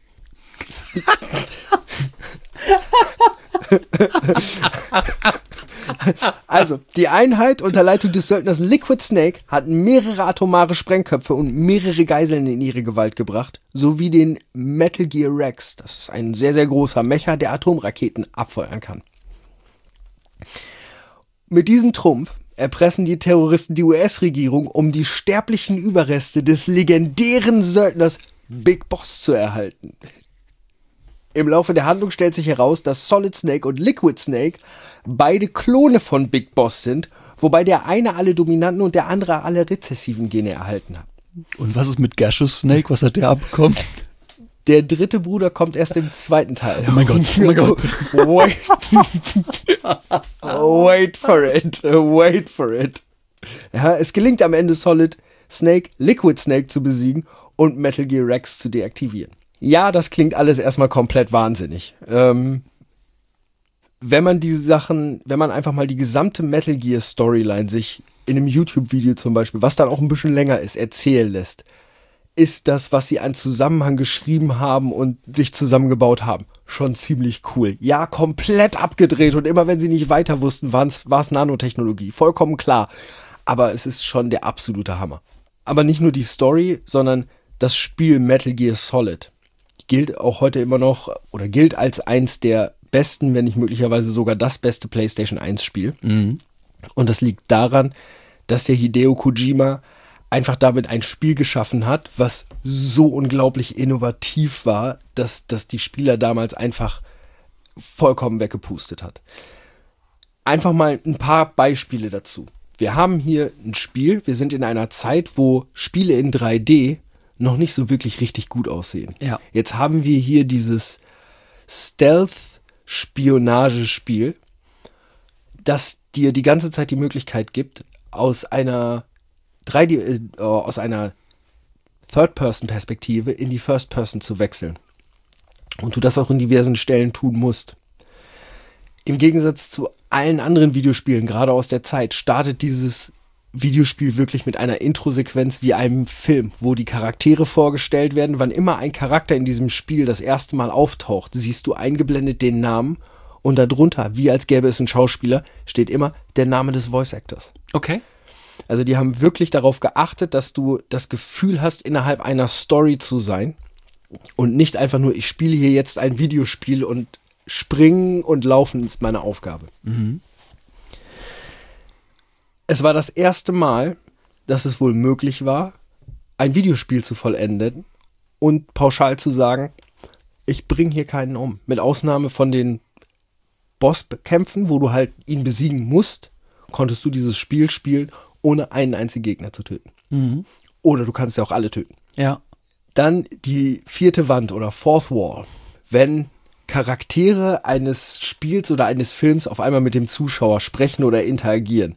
S2: Also, die Einheit unter Leitung des Söldners Liquid Snake hat mehrere atomare Sprengköpfe und mehrere Geiseln in ihre Gewalt gebracht, sowie den Metal Gear Rex. Das ist ein sehr, sehr großer Mecha, der Atomraketen abfeuern kann. Mit diesem Trumpf erpressen die Terroristen die U S-Regierung, um die sterblichen Überreste des legendären Söldners Big Boss zu erhalten. Im Laufe der Handlung stellt sich heraus, dass Solid Snake und Liquid Snake beide Klone von Big Boss sind, wobei der eine alle dominanten und der andere alle rezessiven Gene erhalten hat.
S1: Und was ist mit Gaseous Snake? Was hat der abbekommen?
S2: Der dritte Bruder kommt erst im zweiten Teil.
S1: Oh mein Gott, oh mein Gott.
S2: Wait. Wait for it. Wait for it. Ja, es gelingt am Ende Solid Snake, Liquid Snake zu besiegen und Metal Gear Rex zu deaktivieren. Ja, das klingt alles erstmal komplett wahnsinnig. Ähm, wenn man diese Sachen, wenn man einfach mal die gesamte Metal Gear Storyline sich in einem YouTube-Video zum Beispiel, was dann auch ein bisschen länger ist, erzählen lässt, ist das, was sie an Zusammenhang geschrieben haben und sich zusammengebaut haben, schon ziemlich cool. Ja, komplett abgedreht und immer wenn sie nicht weiter wussten, war es Nanotechnologie. Vollkommen klar. Aber es ist schon der absolute Hammer. Aber nicht nur die Story, sondern das Spiel Metal Gear Solid gilt auch heute immer noch oder gilt als eins der besten, wenn nicht möglicherweise sogar das beste PlayStation eins Spiel.
S1: Mhm.
S2: Und das liegt daran, dass der Hideo Kojima einfach damit ein Spiel geschaffen hat, was so unglaublich innovativ war, dass, dass die Spieler damals einfach vollkommen weggepustet hat. Einfach mal ein paar Beispiele dazu. Wir haben hier ein Spiel, wir sind in einer Zeit, wo Spiele in drei D noch nicht so wirklich richtig gut aussehen.
S1: Ja.
S2: Jetzt haben wir hier dieses Stealth-Spionagespiel, das dir die ganze Zeit die Möglichkeit gibt, aus einer drei D, äh, aus einer Third-Person-Perspektive in die First-Person zu wechseln. Und du das auch in diversen Stellen tun musst. Im Gegensatz zu allen anderen Videospielen, gerade aus der Zeit, startet dieses Videospiel wirklich mit einer Intro-Sequenz wie einem Film, wo die Charaktere vorgestellt werden. Wann immer ein Charakter in diesem Spiel das erste Mal auftaucht, siehst du eingeblendet den Namen und darunter, wie als gäbe es einen Schauspieler, steht immer der Name des Voice-Actors.
S1: Okay.
S2: Also die haben wirklich darauf geachtet, dass du das Gefühl hast, innerhalb einer Story zu sein und nicht einfach nur, ich spiele hier jetzt ein Videospiel und springen und laufen ist meine Aufgabe.
S1: Mhm.
S2: Es war das erste Mal, dass es wohl möglich war, ein Videospiel zu vollenden und pauschal zu sagen, ich bringe hier keinen um. Mit Ausnahme von den Bosskämpfen, wo du halt ihn besiegen musst, konntest du dieses Spiel spielen, ohne einen einzigen Gegner zu töten.
S1: Mhm.
S2: Oder du kannst ja auch alle töten.
S1: Ja.
S2: Dann die vierte Wand oder Fourth Wall. Wenn Charaktere eines Spiels oder eines Films auf einmal mit dem Zuschauer sprechen oder interagieren.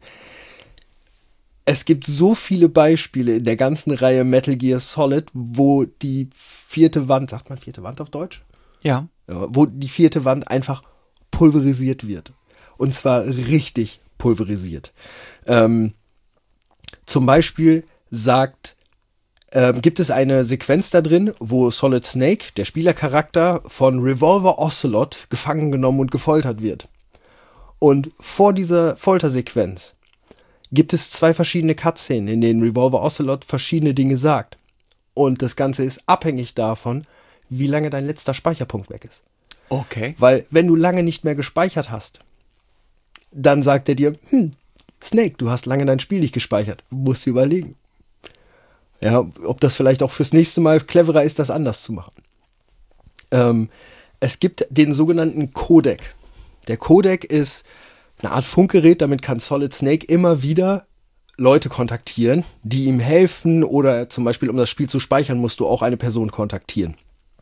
S2: Es gibt so viele Beispiele in der ganzen Reihe Metal Gear Solid, wo die vierte Wand, sagt man vierte Wand auf Deutsch?
S1: Ja.
S2: Ja, wo die vierte Wand einfach pulverisiert wird. Und zwar richtig pulverisiert. Ähm, zum Beispiel sagt, ähm, gibt es eine Sequenz da drin, wo Solid Snake, der Spielercharakter, von Revolver Ocelot gefangen genommen und gefoltert wird. Und vor dieser Foltersequenz gibt es zwei verschiedene Cutscenen, in denen Revolver Ocelot verschiedene Dinge sagt. Und das Ganze ist abhängig davon, wie lange dein letzter Speicherpunkt weg ist.
S1: Okay.
S2: Weil wenn du lange nicht mehr gespeichert hast, dann sagt er dir, hm, Snake, du hast lange dein Spiel nicht gespeichert. Du musst dir überlegen. Ja, ob das vielleicht auch fürs nächste Mal cleverer ist, das anders zu machen. Ähm, es gibt den sogenannten Codec. Der Codec ist eine Art Funkgerät, damit kann Solid Snake immer wieder Leute kontaktieren, die ihm helfen oder zum Beispiel, um das Spiel zu speichern, musst du auch eine Person kontaktieren.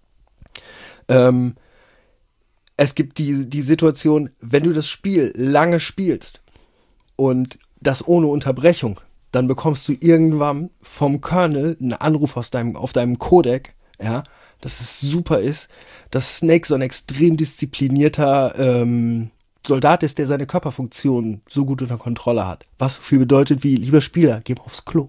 S2: Ähm, es gibt die, die Situation, wenn du das Spiel lange spielst und das ohne Unterbrechung, dann bekommst du irgendwann vom Kernel einen Anruf aus deinem, auf deinem Codec, ja, dass es super ist, dass Snake so ein extrem disziplinierter ähm, Soldat ist, der seine Körperfunktionen so gut unter Kontrolle hat. Was so viel bedeutet wie, lieber Spieler, geh mal aufs Klo.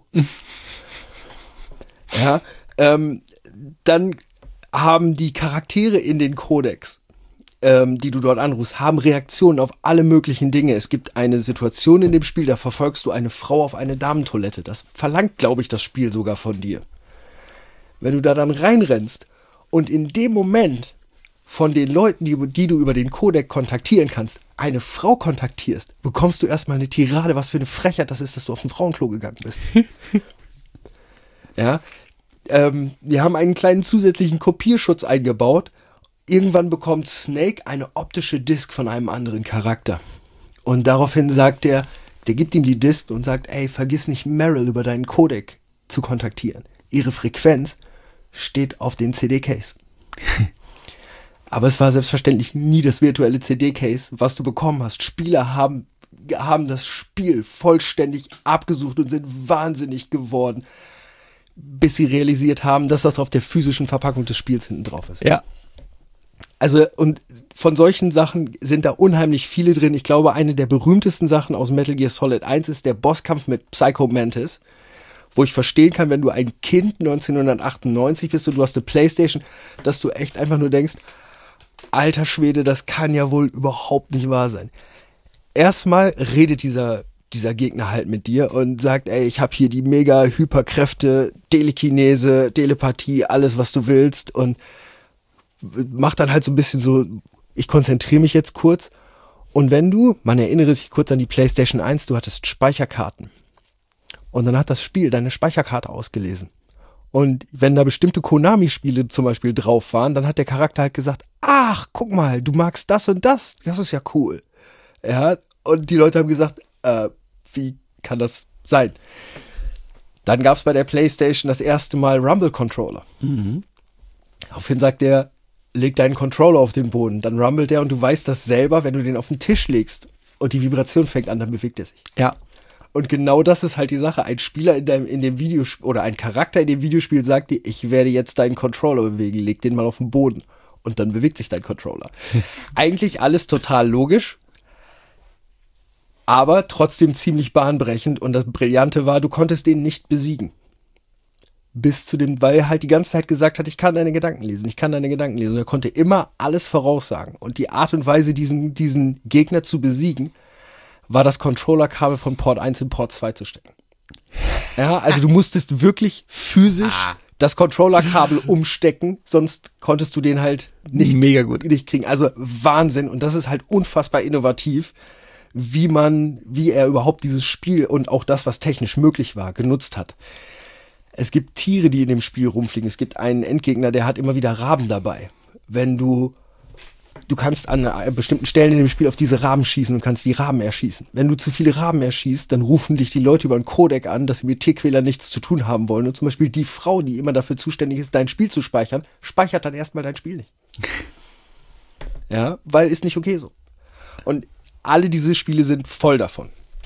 S2: Ja, ähm, dann haben die Charaktere in den Codecs, ähm, die du dort anrufst, haben Reaktionen auf alle möglichen Dinge. Es gibt eine Situation in dem Spiel, da verfolgst du eine Frau auf eine Damentoilette. Das verlangt, glaube ich, das Spiel sogar von dir. Wenn du da dann reinrennst und in dem Moment von den Leuten, die, die du über den Codec kontaktieren kannst, eine Frau kontaktierst, bekommst du erstmal eine Tirade, was für eine Frechheit das ist, dass du auf ein Frauenklo gegangen bist. Ja, ähm, wir haben einen kleinen zusätzlichen Kopierschutz eingebaut. Irgendwann bekommt Snake eine optische Disk von einem anderen Charakter. Und daraufhin sagt er, der gibt ihm die Disk und sagt, ey, vergiss nicht Meryl über deinen Codec zu kontaktieren. Ihre Frequenz steht auf dem C D-Case. Aber es war selbstverständlich nie das virtuelle C D-Case, was du bekommen hast. Spieler haben, haben das Spiel vollständig abgesucht und sind wahnsinnig geworden, bis sie realisiert haben, dass das auf der physischen Verpackung des Spiels hinten drauf ist.
S1: Ja.
S2: Also, und von solchen Sachen sind da unheimlich viele drin. Ich glaube, eine der berühmtesten Sachen aus Metal Gear Solid eins ist der Bosskampf mit Psycho Mantis, wo ich verstehen kann, wenn du ein Kind neunzehnhundertachtundneunzig bist und du hast eine Playstation, dass du echt einfach nur denkst, alter Schwede, das kann ja wohl überhaupt nicht wahr sein. Erstmal redet dieser, dieser Gegner halt mit dir und sagt, ey, ich habe hier die mega Hyperkräfte, Telekinese, Telepathie, alles, was du willst, und macht dann halt so ein bisschen so, ich konzentriere mich jetzt kurz. Und wenn du, man erinnere sich kurz an die PlayStation eins, du hattest Speicherkarten. Und dann hat das Spiel deine Speicherkarte ausgelesen. Und wenn da bestimmte Konami-Spiele zum Beispiel drauf waren, dann hat der Charakter halt gesagt, ach, guck mal, du magst das und das, das ist ja cool. Ja, und die Leute haben gesagt, äh, wie kann das sein? Dann gab es bei der PlayStation das erste Mal Rumble-Controller. Mhm. Daraufhin sagt der, leg deinen Controller auf den Boden, dann rumbelt der und du weißt das selber, wenn du den auf den Tisch legst und die Vibration fängt an, dann bewegt er sich.
S1: Ja.
S2: Und genau das ist halt die Sache. Ein Spieler in, deinem, in dem Videospiel oder ein Charakter in dem Videospiel sagt dir, ich werde jetzt deinen Controller bewegen, leg den mal auf den Boden und dann bewegt sich dein Controller. Eigentlich alles total logisch, aber trotzdem ziemlich bahnbrechend, und das Brillante war, du konntest den nicht besiegen. Bis zu dem, weil er halt die ganze Zeit gesagt hat, ich kann deine Gedanken lesen, ich kann deine Gedanken lesen. Und er konnte immer alles voraussagen. Und die Art und Weise, diesen, diesen Gegner zu besiegen, war das Controllerkabel von Port eins in Port zwei zu stecken. Ja, also du musstest wirklich physisch das Controllerkabel umstecken, sonst konntest du den halt nicht,
S1: Mega gut.
S2: nicht kriegen. Also Wahnsinn. Und das ist halt unfassbar innovativ, wie man, wie er überhaupt dieses Spiel und auch das, was technisch möglich war, genutzt hat. Es gibt Tiere, die in dem Spiel rumfliegen. Es gibt einen Endgegner, der hat immer wieder Raben dabei. Wenn du, du kannst an bestimmten Stellen in dem Spiel auf diese Raben schießen und kannst die Raben erschießen. Wenn du zu viele Raben erschießt, dann rufen dich die Leute über einen Codec an, dass sie mit Tierquäler nichts zu tun haben wollen. Und zum Beispiel die Frau, die immer dafür zuständig ist, dein Spiel zu speichern, speichert dann erstmal dein Spiel nicht. Ja, weil ist nicht okay so. Und alle diese Spiele sind voll davon.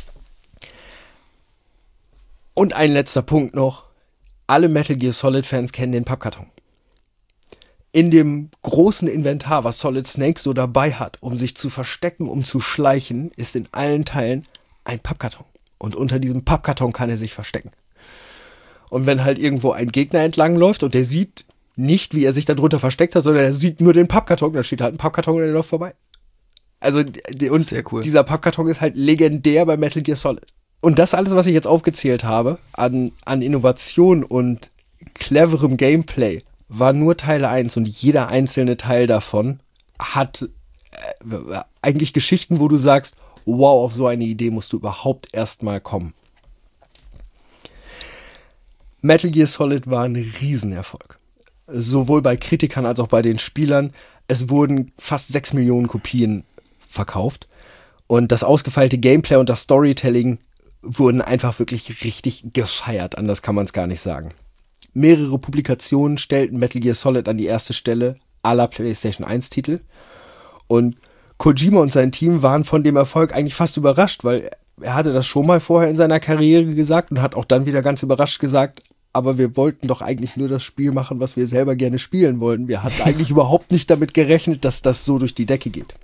S2: Und ein letzter Punkt noch. Alle Metal Gear Solid Fans kennen den Pappkarton. In dem großen Inventar, was Solid Snake so dabei hat, um sich zu verstecken, um zu schleichen, ist in allen Teilen ein Pappkarton. Und unter diesem Pappkarton kann er sich verstecken. Und wenn halt irgendwo ein Gegner entlang läuft und der sieht nicht, wie er sich da drunter versteckt hat, sondern er sieht nur den Pappkarton, da steht halt ein Pappkarton und der läuft vorbei. Also, und
S1: Sehr cool.
S2: Dieser Pappkarton ist halt legendär bei Metal Gear Solid. Und das alles, was ich jetzt aufgezählt habe, an, an Innovation und cleverem Gameplay, war nur Teil eins, und jeder einzelne Teil davon hat äh, eigentlich Geschichten, wo du sagst, wow, auf so eine Idee musst du überhaupt erstmal kommen. Metal Gear Solid war ein Riesenerfolg. Sowohl bei Kritikern als auch bei den Spielern. Es wurden fast sechs Millionen Kopien verkauft. Und das ausgefeilte Gameplay und das Storytelling wurden einfach wirklich richtig gefeiert. Anders kann man es gar nicht sagen. Mehrere Publikationen stellten Metal Gear Solid an die erste Stelle aller PlayStation eins Titel. Und Kojima und sein Team waren von dem Erfolg eigentlich fast überrascht, weil er hatte das schon mal vorher in seiner Karriere gesagt und hat auch dann wieder ganz überrascht gesagt, aber wir wollten doch eigentlich nur das Spiel machen, was wir selber gerne spielen wollten. Wir hatten eigentlich überhaupt nicht damit gerechnet, dass das so durch die Decke geht.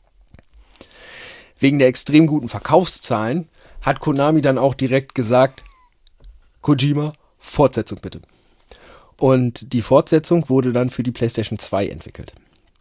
S2: Wegen der extrem guten Verkaufszahlen hat Konami dann auch direkt gesagt, Kojima, Fortsetzung bitte. Und die Fortsetzung wurde dann für die PlayStation zwei entwickelt.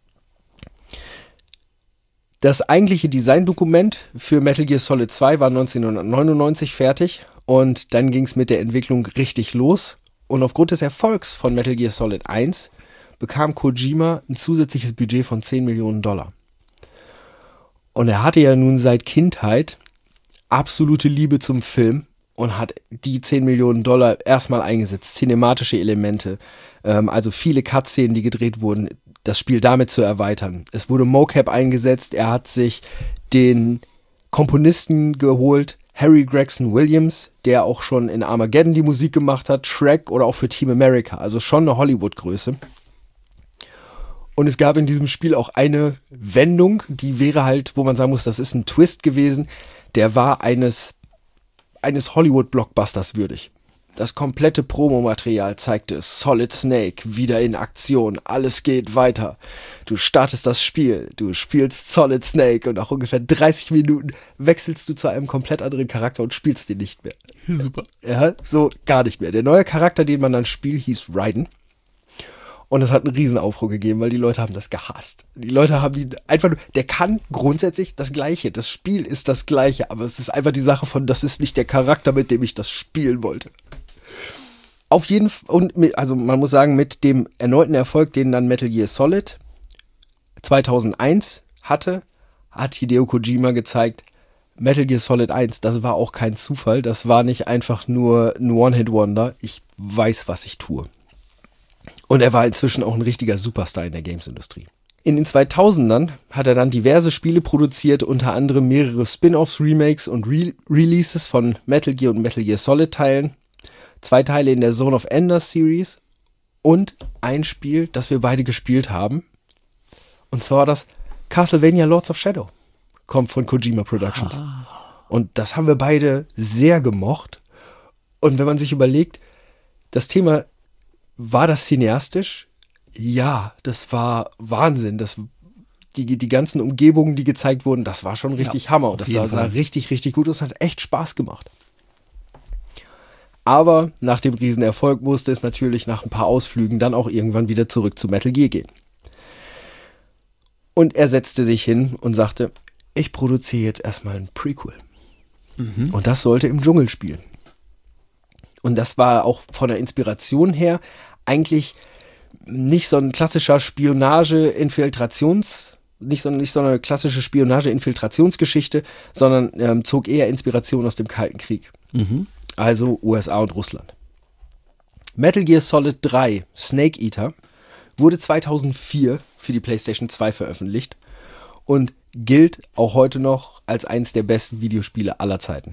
S2: Das eigentliche Designdokument für Metal Gear Solid zwei war neunzehnhundertneunundneunzig fertig und dann ging es mit der Entwicklung richtig los. Und aufgrund des Erfolgs von Metal Gear Solid eins bekam Kojima ein zusätzliches Budget von zehn Millionen Dollar. Und er hatte ja nun seit Kindheit absolute Liebe zum Film und hat die zehn Millionen Dollar erstmal eingesetzt. Cinematische Elemente, ähm, also viele Cutscenen, die gedreht wurden, das Spiel damit zu erweitern. Es wurde Mocap eingesetzt, er hat sich den Komponisten geholt, Harry Gregson Williams, der auch schon in Armageddon die Musik gemacht hat, Shrek oder auch für Team America, also schon eine Hollywood-Größe. Und es gab in diesem Spiel auch eine Wendung, die wäre halt, wo man sagen muss, das ist ein Twist gewesen, der war eines, eines Hollywood-Blockbusters würdig. Das komplette Promomaterial zeigte Solid Snake wieder in Aktion. Alles geht weiter. Du startest das Spiel, du spielst Solid Snake und nach ungefähr dreißig Minuten wechselst du zu einem komplett anderen Charakter und spielst den nicht mehr.
S1: Super.
S2: Ja, so gar nicht mehr. Der neue Charakter, den man dann spielt, hieß Raiden. Und es hat einen Riesenaufruhr gegeben, weil die Leute haben das gehasst. Die Leute haben die einfach nur, der kann grundsätzlich das Gleiche. Das Spiel ist das Gleiche, aber es ist einfach die Sache von, das ist nicht der Charakter, mit dem ich das spielen wollte. Auf jeden Fall, und mit, also man muss sagen, mit dem erneuten Erfolg, den dann Metal Gear Solid zweitausendeins hatte, hat Hideo Kojima gezeigt, Metal Gear Solid eins, das war auch kein Zufall, das war nicht einfach nur ein One-Hit-Wonder, ich weiß, was ich tue. Und er war inzwischen auch ein richtiger Superstar in der Games-Industrie. In den zweitausendern hat er dann diverse Spiele produziert, unter anderem mehrere Spin-offs, Remakes und Re- Releases von Metal Gear und Metal Gear Solid Teilen, zwei Teile in der Zone of Enders Series und ein Spiel, das wir beide gespielt haben. Und zwar das Castlevania Lords of Shadow. Kommt von Kojima Productions. Ah. Und das haben wir beide sehr gemocht. Und wenn man sich überlegt, das Thema, war das cineastisch? Ja, das war Wahnsinn. Das, die, die ganzen Umgebungen, die gezeigt wurden, das war schon richtig ja, Hammer. Und das sah, sah richtig, richtig gut aus. Hat echt Spaß gemacht. Aber nach dem Riesenerfolg musste es natürlich nach ein paar Ausflügen dann auch irgendwann wieder zurück zu Metal Gear gehen. Und er setzte sich hin und sagte, ich produziere jetzt erstmal ein Prequel. Mhm. Und das sollte im Dschungel spielen. Und das war auch von der Inspiration her eigentlich nicht so ein klassischer Spionage-Infiltrations, nicht so, nicht so eine klassische Spionage-Infiltrationsgeschichte, sondern ähm, zog eher Inspiration aus dem Kalten Krieg. Mhm. Also U S A und Russland. Metal Gear Solid drei, Snake Eater, wurde zweitausendvier für die PlayStation zwei veröffentlicht und gilt auch heute noch als eines der besten Videospiele aller Zeiten.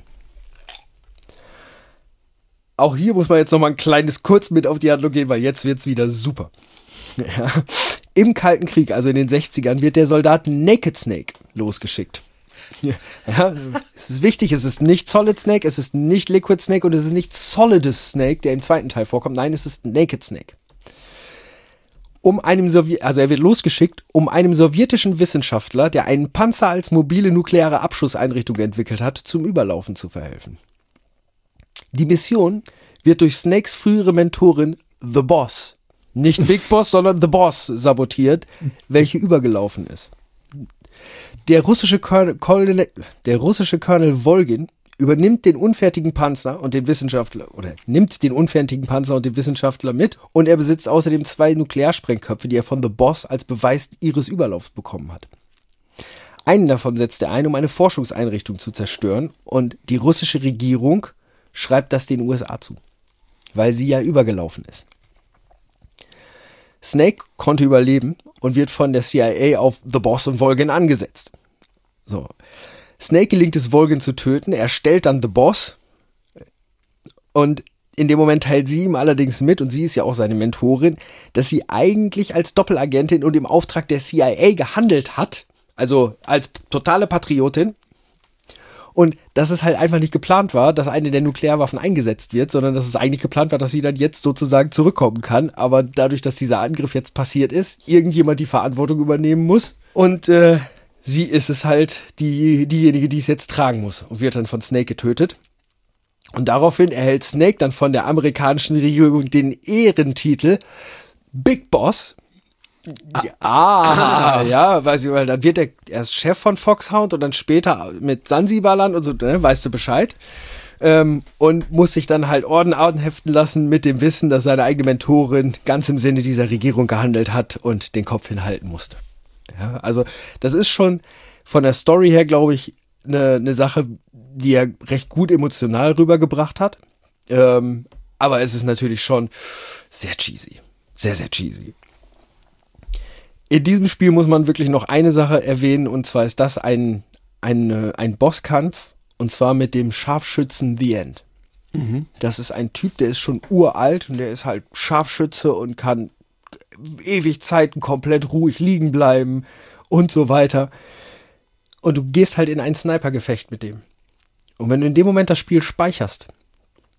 S2: Auch hier muss man jetzt noch mal ein kleines kurz mit auf die Handlung gehen, weil jetzt wird's wieder super. Ja. Im Kalten Krieg, also in den sechzigern, wird der Soldat Naked Snake losgeschickt. Ja, es ist wichtig, es ist nicht Solid Snake, es ist nicht Liquid Snake und es ist nicht Solidus Snake, der im zweiten Teil vorkommt. Nein, es ist Naked Snake. Um einem Sowjet, also er wird losgeschickt, um einem sowjetischen Wissenschaftler, der einen Panzer als mobile nukleare Abschusseinrichtung entwickelt hat, zum Überlaufen zu verhelfen. Die Mission wird durch Snakes frühere Mentorin The Boss, nicht Big Boss, sondern The Boss, sabotiert, welche übergelaufen ist. Der russische Colonel, der russische Colonel Volgin übernimmt den unfertigen Panzer und den Wissenschaftler, oder nimmt den unfertigen Panzer und den Wissenschaftler mit, und er besitzt außerdem zwei Nuklearsprengköpfe, die er von The Boss als Beweis ihres Überlaufs bekommen hat. Einen davon setzt er ein, um eine Forschungseinrichtung zu zerstören, und die russische Regierung schreibt das den U S A zu, weil sie ja übergelaufen ist. Snake konnte überleben und wird von der C I A auf The Boss und Volgin angesetzt. So. Snake gelingt es, Volgin zu töten, er stellt dann The Boss, und in dem Moment teilt sie ihm allerdings mit, und sie ist ja auch seine Mentorin, dass sie eigentlich als Doppelagentin und im Auftrag der C I A gehandelt hat, also als totale Patriotin. Und dass es halt einfach nicht geplant war, dass eine der Nuklearwaffen eingesetzt wird, sondern dass es eigentlich geplant war, dass sie dann jetzt sozusagen zurückkommen kann. Aber dadurch, dass dieser Angriff jetzt passiert ist, irgendjemand die Verantwortung übernehmen muss. Und äh, sie ist es halt, die, diejenige, die es jetzt tragen muss, und wird dann von Snake getötet. Und daraufhin erhält Snake dann von der amerikanischen Regierung den Ehrentitel Big Boss. Ja, ah, ja, weiß ich, weil dann wird er erst Chef von Foxhound und dann später mit Sansibarland und so, ne, weißt du Bescheid. Ähm, und muss sich dann halt Orden anheften lassen mit dem Wissen, dass seine eigene Mentorin ganz im Sinne dieser Regierung gehandelt hat und den Kopf hinhalten musste. Ja, also das ist schon von der Story her, glaube ich, eine ne Sache, die er recht gut emotional rübergebracht hat. Ähm, aber es ist natürlich schon sehr cheesy. Sehr, sehr cheesy. In diesem Spiel muss man wirklich noch eine Sache erwähnen, und zwar ist das ein, ein, ein Bosskampf, und zwar mit dem Scharfschützen The End. Mhm. Das ist ein Typ, der ist schon uralt und der ist halt Scharfschütze und kann ewig Zeiten komplett ruhig liegen bleiben und so weiter. Und du gehst halt in ein Sniper-Gefecht mit dem. Und wenn du in dem Moment das Spiel speicherst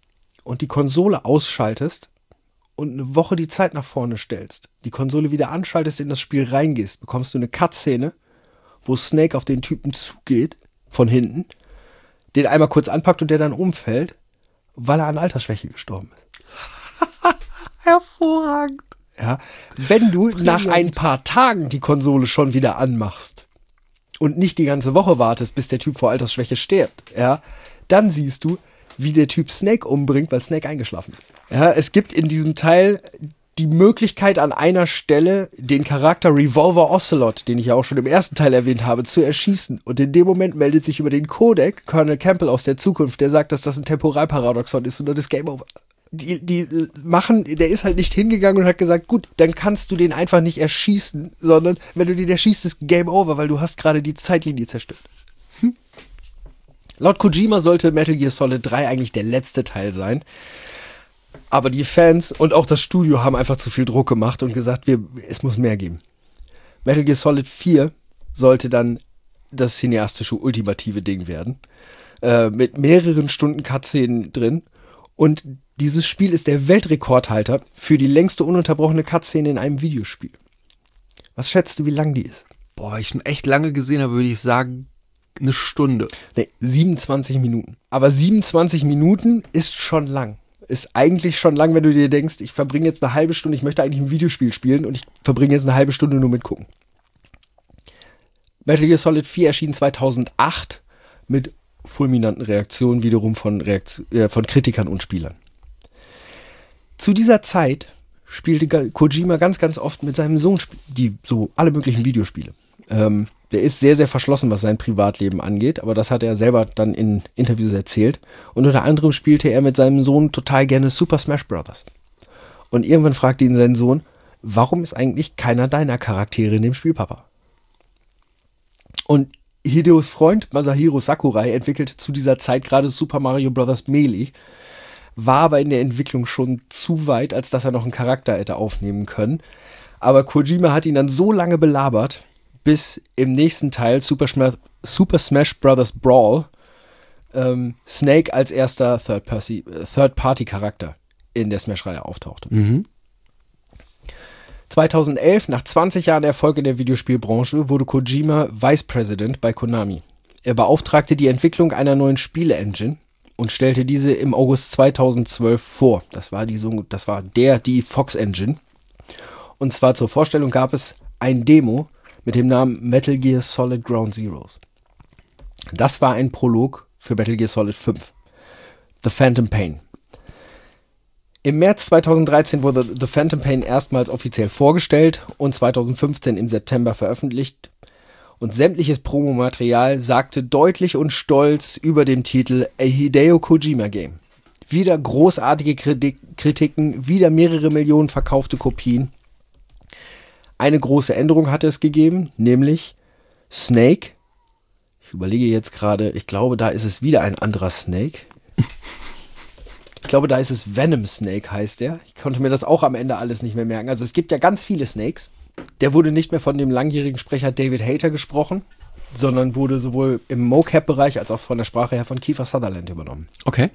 S2: und die Konsole ausschaltest und eine Woche die Zeit nach vorne stellst, die Konsole wieder anschaltest, in das Spiel reingehst, bekommst du eine Cutscene, wo Snake auf den Typen zugeht, von hinten, den einmal kurz anpackt und der dann umfällt, weil er an Altersschwäche gestorben ist.
S1: Hervorragend.
S2: Ja, wenn du nach ein paar Tagen die Konsole schon wieder anmachst und nicht die ganze Woche wartest, bis der Typ vor Altersschwäche stirbt, ja, dann siehst du, wie der Typ Snake umbringt, weil Snake eingeschlafen ist. Ja, es gibt in diesem Teil die Möglichkeit, an einer Stelle den Charakter Revolver Ocelot, den ich ja auch schon im ersten Teil erwähnt habe, zu erschießen. Und in dem Moment meldet sich über den Codec Colonel Campbell aus der Zukunft, der sagt, dass das ein Temporalparadoxon ist und dann ist Game Over. Die, die machen, der ist halt nicht hingegangen und hat gesagt, gut, dann kannst du den einfach nicht erschießen, sondern wenn du den erschießt, ist Game Over, weil du hast gerade die Zeitlinie zerstört. Hm? Laut Kojima sollte Metal Gear Solid drei eigentlich der letzte Teil sein. Aber die Fans und auch das Studio haben einfach zu viel Druck gemacht und gesagt, wir, es muss mehr geben. Metal Gear Solid vier sollte dann das cineastische ultimative Ding werden. Äh, mit mehreren Stunden Cutscenen drin. Und dieses Spiel ist der Weltrekordhalter für die längste ununterbrochene Cutscene in einem Videospiel. Was schätzt du, wie lang die ist?
S1: Boah, ich schon echt lange gesehen habe, würde ich sagen, eine Stunde.
S2: Nee, siebenundzwanzig Minuten. Aber siebenundzwanzig Minuten ist schon lang. Ist eigentlich schon lang, wenn du dir denkst, ich verbringe jetzt eine halbe Stunde, ich möchte eigentlich ein Videospiel spielen und ich verbringe jetzt eine halbe Stunde nur mit gucken. Metal Gear Solid vier erschien zweitausendacht mit fulminanten Reaktionen wiederum von, Reakt- äh, von Kritikern und Spielern. Zu dieser Zeit spielte Kojima ganz, ganz oft mit seinem Sohn die so alle möglichen Videospiele. Ähm, der ist sehr, sehr verschlossen, was sein Privatleben angeht, aber das hat er selber dann in Interviews erzählt. Und unter anderem spielte er mit seinem Sohn total gerne Super Smash Bros. Und irgendwann fragte ihn sein Sohn, warum ist eigentlich keiner deiner Charaktere in dem Spiel, Papa? Und Hideos Freund Masahiro Sakurai entwickelte zu dieser Zeit gerade Super Mario Bros. Melee, war aber in der Entwicklung schon zu weit, als dass er noch einen Charakter hätte aufnehmen können. Aber Kojima hat ihn dann so lange belabert, bis im nächsten Teil Super Smash, Super Smash Bros. Brawl ähm, Snake als erster Third-Party-Charakter in der Smash-Reihe auftauchte.
S1: Mhm.
S2: zweitausendelf, nach zwanzig Jahren Erfolg in der Videospielbranche, wurde Kojima Vice President bei Konami. Er beauftragte die Entwicklung einer neuen Spiele-Engine und stellte diese im August zweitausendzwölf vor. Das war, die, das war der, die Fox Engine. Und zwar zur Vorstellung gab es ein Demo mit dem Namen Metal Gear Solid Ground Zeroes. Das war ein Prolog für Metal Gear Solid fünf. The Phantom Pain. Im März zweitausenddreizehn wurde The Phantom Pain erstmals offiziell vorgestellt und zweitausendfünfzehn im September veröffentlicht. Und sämtliches Promomaterial sagte deutlich und stolz über dem Titel A Hideo Kojima Game. Wieder großartige Kritiken, wieder mehrere Millionen verkaufte Kopien. Eine große Änderung hatte es gegeben, nämlich Snake. Ich überlege jetzt gerade, ich glaube, da ist es wieder ein anderer Snake. Ich glaube, da ist es Venom Snake, heißt der. Ich konnte mir das auch am Ende alles nicht mehr merken. Also es gibt ja ganz viele Snakes. Der wurde nicht mehr von dem langjährigen Sprecher David Hayter gesprochen, sondern wurde sowohl im Mocap-Bereich als auch von der Sprache her von Kiefer Sutherland übernommen.
S1: Okay.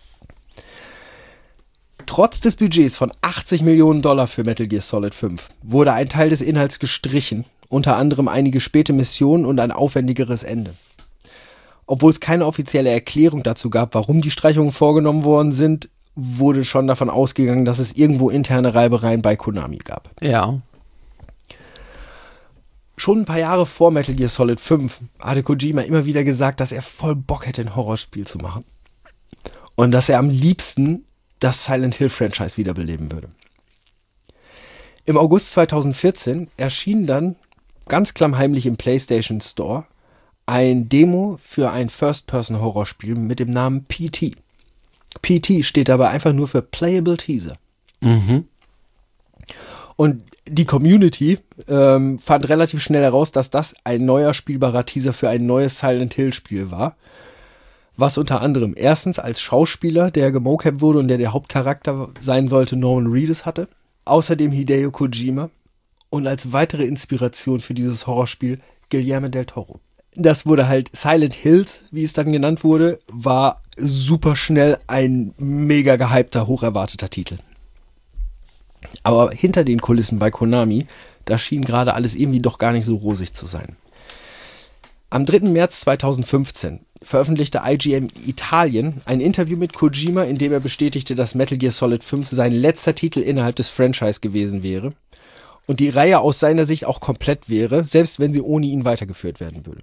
S2: Trotz des Budgets von achtzig Millionen Dollar für Metal Gear Solid fünf wurde ein Teil des Inhalts gestrichen, unter anderem einige späte Missionen und ein aufwendigeres Ende. Obwohl es keine offizielle Erklärung dazu gab, warum die Streichungen vorgenommen worden sind, wurde schon davon ausgegangen, dass es irgendwo interne Reibereien bei Konami gab.
S1: Ja.
S2: Schon ein paar Jahre vor Metal Gear Solid fünf hatte Kojima immer wieder gesagt, dass er voll Bock hätte, ein Horrorspiel zu machen. Und dass er am liebsten das Silent Hill Franchise wiederbeleben würde. Im August zweitausendvierzehn erschien dann ganz klammheimlich im PlayStation Store ein Demo für ein First-Person-Horrorspiel mit dem Namen P T. P T steht dabei einfach nur für Playable Teaser.
S1: Mhm.
S2: Und die Community ähm, fand relativ schnell heraus, dass das ein neuer spielbarer Teaser für ein neues Silent Hill Spiel war. Was unter anderem erstens als Schauspieler, der gemocapt wurde und der der Hauptcharakter sein sollte, Norman Reedus hatte. Außerdem Hideo Kojima. Und als weitere Inspiration für dieses Horrorspiel Guillermo del Toro. das wurde halt Silent Hills, wie es dann genannt wurde, war super schnell ein mega gehypter, hocherwarteter Titel. Aber hinter den Kulissen bei Konami, da schien gerade alles irgendwie doch gar nicht so rosig zu sein. Am dritten März zweitausendfünfzehn veröffentlichte I G N Italien ein Interview mit Kojima, in dem er bestätigte, dass Metal Gear Solid fünf sein letzter Titel innerhalb des Franchise gewesen wäre und die Reihe aus seiner Sicht auch komplett wäre, selbst wenn sie ohne ihn weitergeführt werden würde.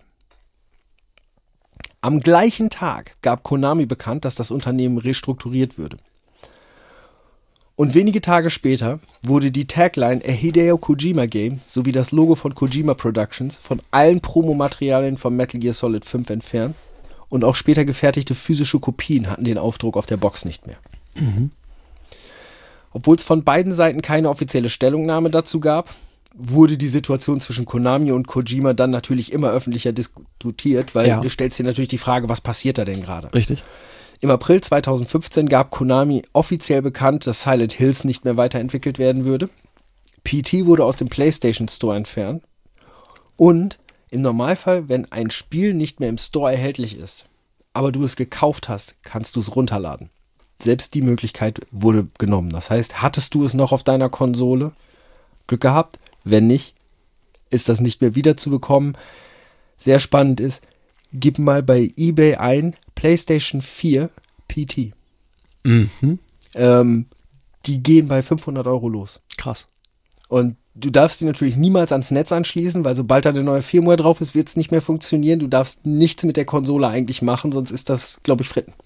S2: Am gleichen Tag gab Konami bekannt, dass das Unternehmen restrukturiert würde. Und wenige Tage später wurde die Tagline A Hideo Kojima Game sowie das Logo von Kojima Productions von allen Promomaterialien von Metal Gear Solid fünf entfernt und auch später gefertigte physische Kopien hatten den Aufdruck auf der Box nicht mehr. Mhm. Obwohl es von beiden Seiten keine offizielle Stellungnahme dazu gab, wurde die Situation zwischen Konami und Kojima dann natürlich immer öffentlicher diskutiert, weil
S1: Ja.
S2: du stellst dir natürlich die Frage, was passiert da denn gerade?
S1: Richtig.
S2: Im April zweitausendfünfzehn gab Konami offiziell bekannt, dass Silent Hills nicht mehr weiterentwickelt werden würde. P T wurde aus dem PlayStation Store entfernt. Und im Normalfall, wenn ein Spiel nicht mehr im Store erhältlich ist, aber du es gekauft hast, kannst du es runterladen. Selbst die Möglichkeit wurde genommen. Das heißt, hattest du es noch auf deiner Konsole? Glück gehabt. Wenn nicht, ist das nicht mehr wiederzubekommen. Sehr spannend ist, gib mal bei eBay ein PlayStation vier P T.
S1: Mhm.
S2: Ähm, die gehen bei fünfhundert Euro los.
S1: Krass.
S2: Und du darfst die natürlich niemals ans Netz anschließen, weil sobald da eine neue Firmware drauf ist, wird es nicht mehr funktionieren. Du darfst nichts mit der Konsole eigentlich machen, sonst ist das, glaube ich, Fritten.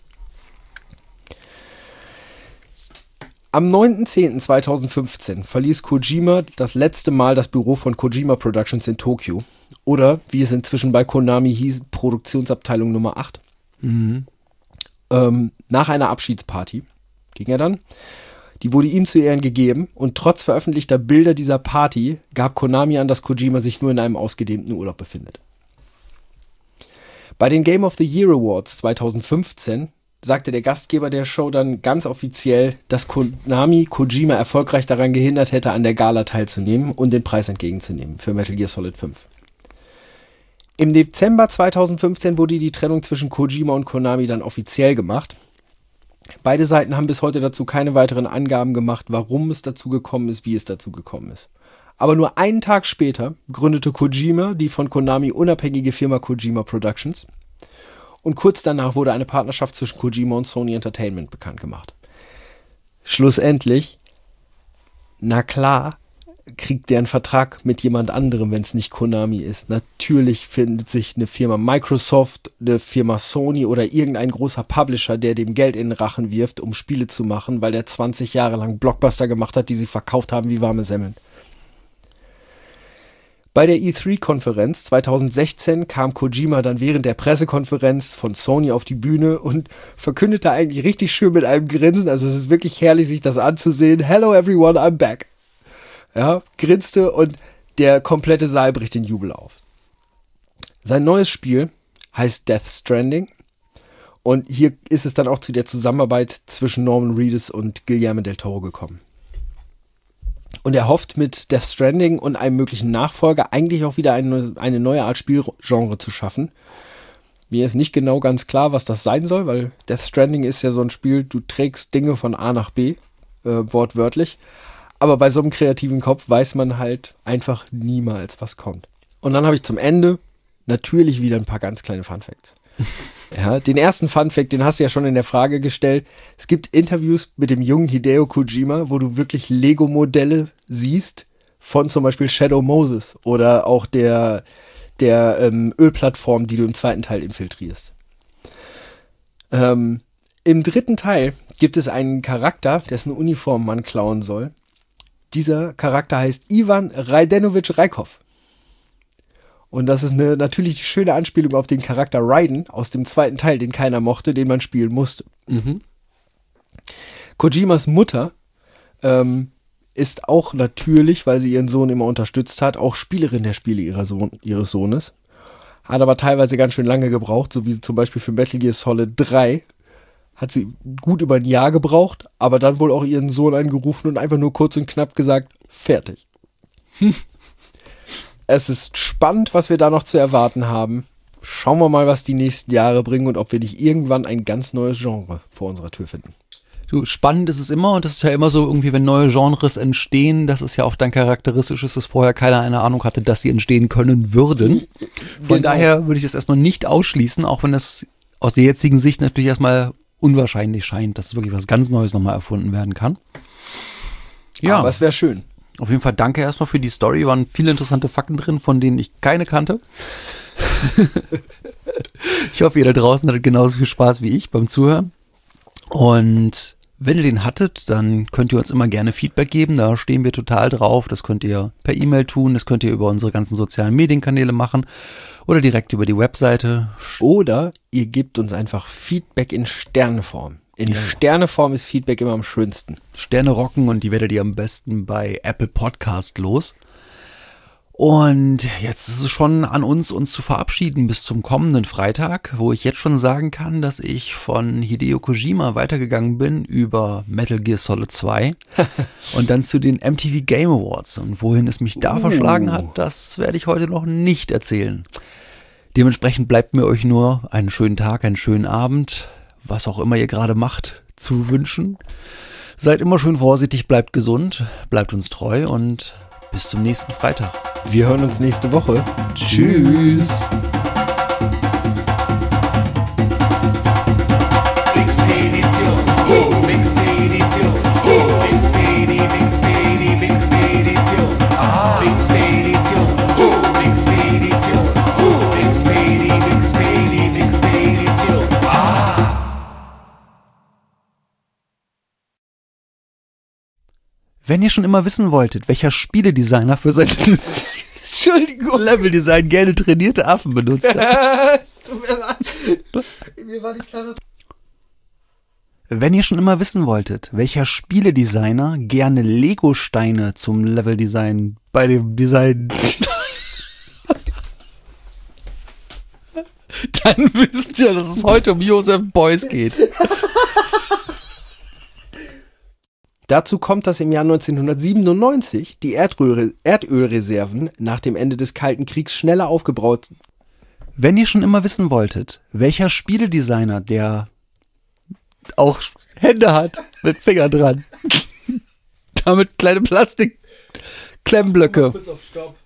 S2: Am neunten zehnten zweitausendfünfzehn verließ Kojima das letzte Mal das Büro von Kojima Productions in Tokio. Oder, wie es inzwischen bei Konami hieß, Produktionsabteilung Nummer acht.
S1: Mhm.
S2: Ähm, nach einer Abschiedsparty ging er dann. Die wurde ihm zu Ehren gegeben und trotz veröffentlichter Bilder dieser Party gab Konami an, dass Kojima sich nur in einem ausgedehnten Urlaub befindet. Bei den Game of the Year Awards zweitausendfünfzehn sagte der Gastgeber der Show dann ganz offiziell, dass Konami Kojima erfolgreich daran gehindert hätte, an der Gala teilzunehmen und den Preis entgegenzunehmen für Metal Gear Solid fünf. Im Dezember zweitausendfünfzehn wurde die Trennung zwischen Kojima und Konami dann offiziell gemacht. Beide Seiten haben bis heute dazu keine weiteren Angaben gemacht, warum es dazu gekommen ist, wie es dazu gekommen ist. Aber nur einen Tag später gründete Kojima die von Konami unabhängige Firma Kojima Productions. Und kurz danach wurde eine Partnerschaft zwischen Kojima und Sony Entertainment bekannt gemacht. Schlussendlich, na klar, kriegt der einen Vertrag mit jemand anderem, wenn es nicht Konami ist. Natürlich findet sich eine Firma Microsoft, eine Firma Sony oder irgendein großer Publisher, der dem Geld in den Rachen wirft, um Spiele zu machen, weil der zwanzig Jahre lang Blockbuster gemacht hat, die sie verkauft haben wie warme Semmeln. Bei der E drei Konferenz zweitausendsechzehn kam Kojima dann während der Pressekonferenz von Sony auf die Bühne und verkündete eigentlich richtig schön mit einem Grinsen, also es ist wirklich herrlich, sich das anzusehen. Hello everyone, I'm back. Ja, grinste und der komplette Saal bricht in Jubel auf. Sein neues Spiel heißt Death Stranding und hier ist es dann auch zu der Zusammenarbeit zwischen Norman Reedus und Guillermo del Toro gekommen. Und er hofft mit Death Stranding und einem möglichen Nachfolger eigentlich auch wieder eine, eine neue Art Spielgenre zu schaffen. Mir ist nicht genau ganz klar, was das sein soll, weil Death Stranding ist ja so ein Spiel, du trägst Dinge von A nach B, äh, wortwörtlich. Aber bei so einem kreativen Kopf weiß man halt einfach niemals, was kommt. Und dann habe ich zum Ende natürlich wieder ein paar ganz kleine Funfacts. Ja, den ersten Funfact, den hast du ja schon in der Frage gestellt. Es gibt Interviews mit dem jungen Hideo Kojima, wo du wirklich Lego-Modelle siehst von zum Beispiel Shadow Moses oder auch der, der ähm, Ölplattform, die du im zweiten Teil infiltrierst. Ähm, Im dritten Teil gibt es einen Charakter, dessen Uniform man klauen soll. Dieser Charakter heißt Ivan Raidenovic Rykov. Und das ist eine natürlich die schöne Anspielung auf den Charakter Raiden aus dem zweiten Teil, den keiner mochte, den man spielen musste.
S1: Mhm.
S2: Kojimas Mutter ähm, ist auch natürlich, weil sie ihren Sohn immer unterstützt hat, auch Spielerin der Spiele ihrer Sohn, ihres Sohnes. Hat aber teilweise ganz schön lange gebraucht, so wie zum Beispiel für Metal Gear Solid drei. Hat sie gut über ein Jahr gebraucht, aber dann wohl auch ihren Sohn angerufen und einfach nur kurz und knapp gesagt, fertig. Hm. Es ist spannend, was wir da noch zu erwarten haben. Schauen wir mal, was die nächsten Jahre bringen und ob wir nicht irgendwann ein ganz neues Genre vor unserer Tür finden.
S1: Du, spannend ist es immer und das ist ja immer so irgendwie, wenn neue Genres entstehen, das ist ja auch dann charakteristisch, ist, dass vorher keiner eine Ahnung hatte, dass sie entstehen können würden. Von
S2: Genau.
S1: daher würde ich das erstmal nicht ausschließen, auch wenn das aus der jetzigen Sicht natürlich erstmal unwahrscheinlich scheint, dass wirklich was ganz Neues nochmal erfunden werden kann. Ja,
S2: Aber es wäre schön.
S1: auf jeden Fall danke erstmal für die Story, waren viele interessante Fakten drin, von denen ich keine kannte. Ich hoffe, ihr da draußen hattet genauso viel Spaß wie ich beim Zuhören. Und wenn ihr den hattet, dann könnt ihr uns immer gerne Feedback geben. Da stehen wir total drauf. Das könnt ihr per E-Mail tun. Das könnt ihr über unsere ganzen sozialen Medienkanäle machen oder direkt über die Webseite.
S2: Oder ihr gebt uns einfach Feedback in Sterneform. In Sterneform ist Feedback immer am schönsten.
S1: Sterne rocken und die werdet ihr am besten bei Apple Podcast los. Und jetzt ist es schon an uns, uns zu verabschieden bis zum kommenden Freitag, wo ich jetzt schon sagen kann, dass ich von Hideo Kojima weitergegangen bin über Metal Gear Solid zwei und dann zu den M T V Game Awards. Und wohin es mich da
S2: Uh.
S1: verschlagen hat, das werde ich heute noch nicht erzählen. Dementsprechend bleibt mir euch nur einen schönen Tag, einen schönen Abend, was auch immer ihr gerade macht, zu wünschen. Seid immer schön vorsichtig, bleibt gesund, bleibt uns treu und bis zum nächsten Freitag.
S2: Wir hören uns nächste Woche.
S1: Tschüss.
S3: Wixpedition, uh, Wixpedition, uh, Wixpedi, Wixpedi, Wixpedition, ah, Wixpedition, uh, Wixpedition, uh, Wixpedi, Wixpedi, Wixpedition, ah.
S1: Wenn ihr schon immer wissen wolltet, welcher Spieledesigner für sein Entschuldigung, Leveldesign gerne trainierte Affen benutzt hat.
S2: Tut mir leid. Mir war nicht klar, dass
S1: Wenn ihr schon immer wissen wolltet, welcher Spieledesigner gerne Lego-Steine zum Leveldesign bei dem Design dann wisst ihr, dass es heute um Joseph Beuys geht.
S2: Dazu kommt, dass im Jahr neunzehnhundertsiebenundneunzig die Erdöl Erdölreserven nach dem Ende des Kalten Kriegs schneller aufgebraut.
S1: Wenn ihr schon immer wissen wolltet, welcher Spieledesigner, der auch Hände hat mit Fingern dran, damit kleine Plastik-Klemmblöcke
S2: Kurz auf Stopp.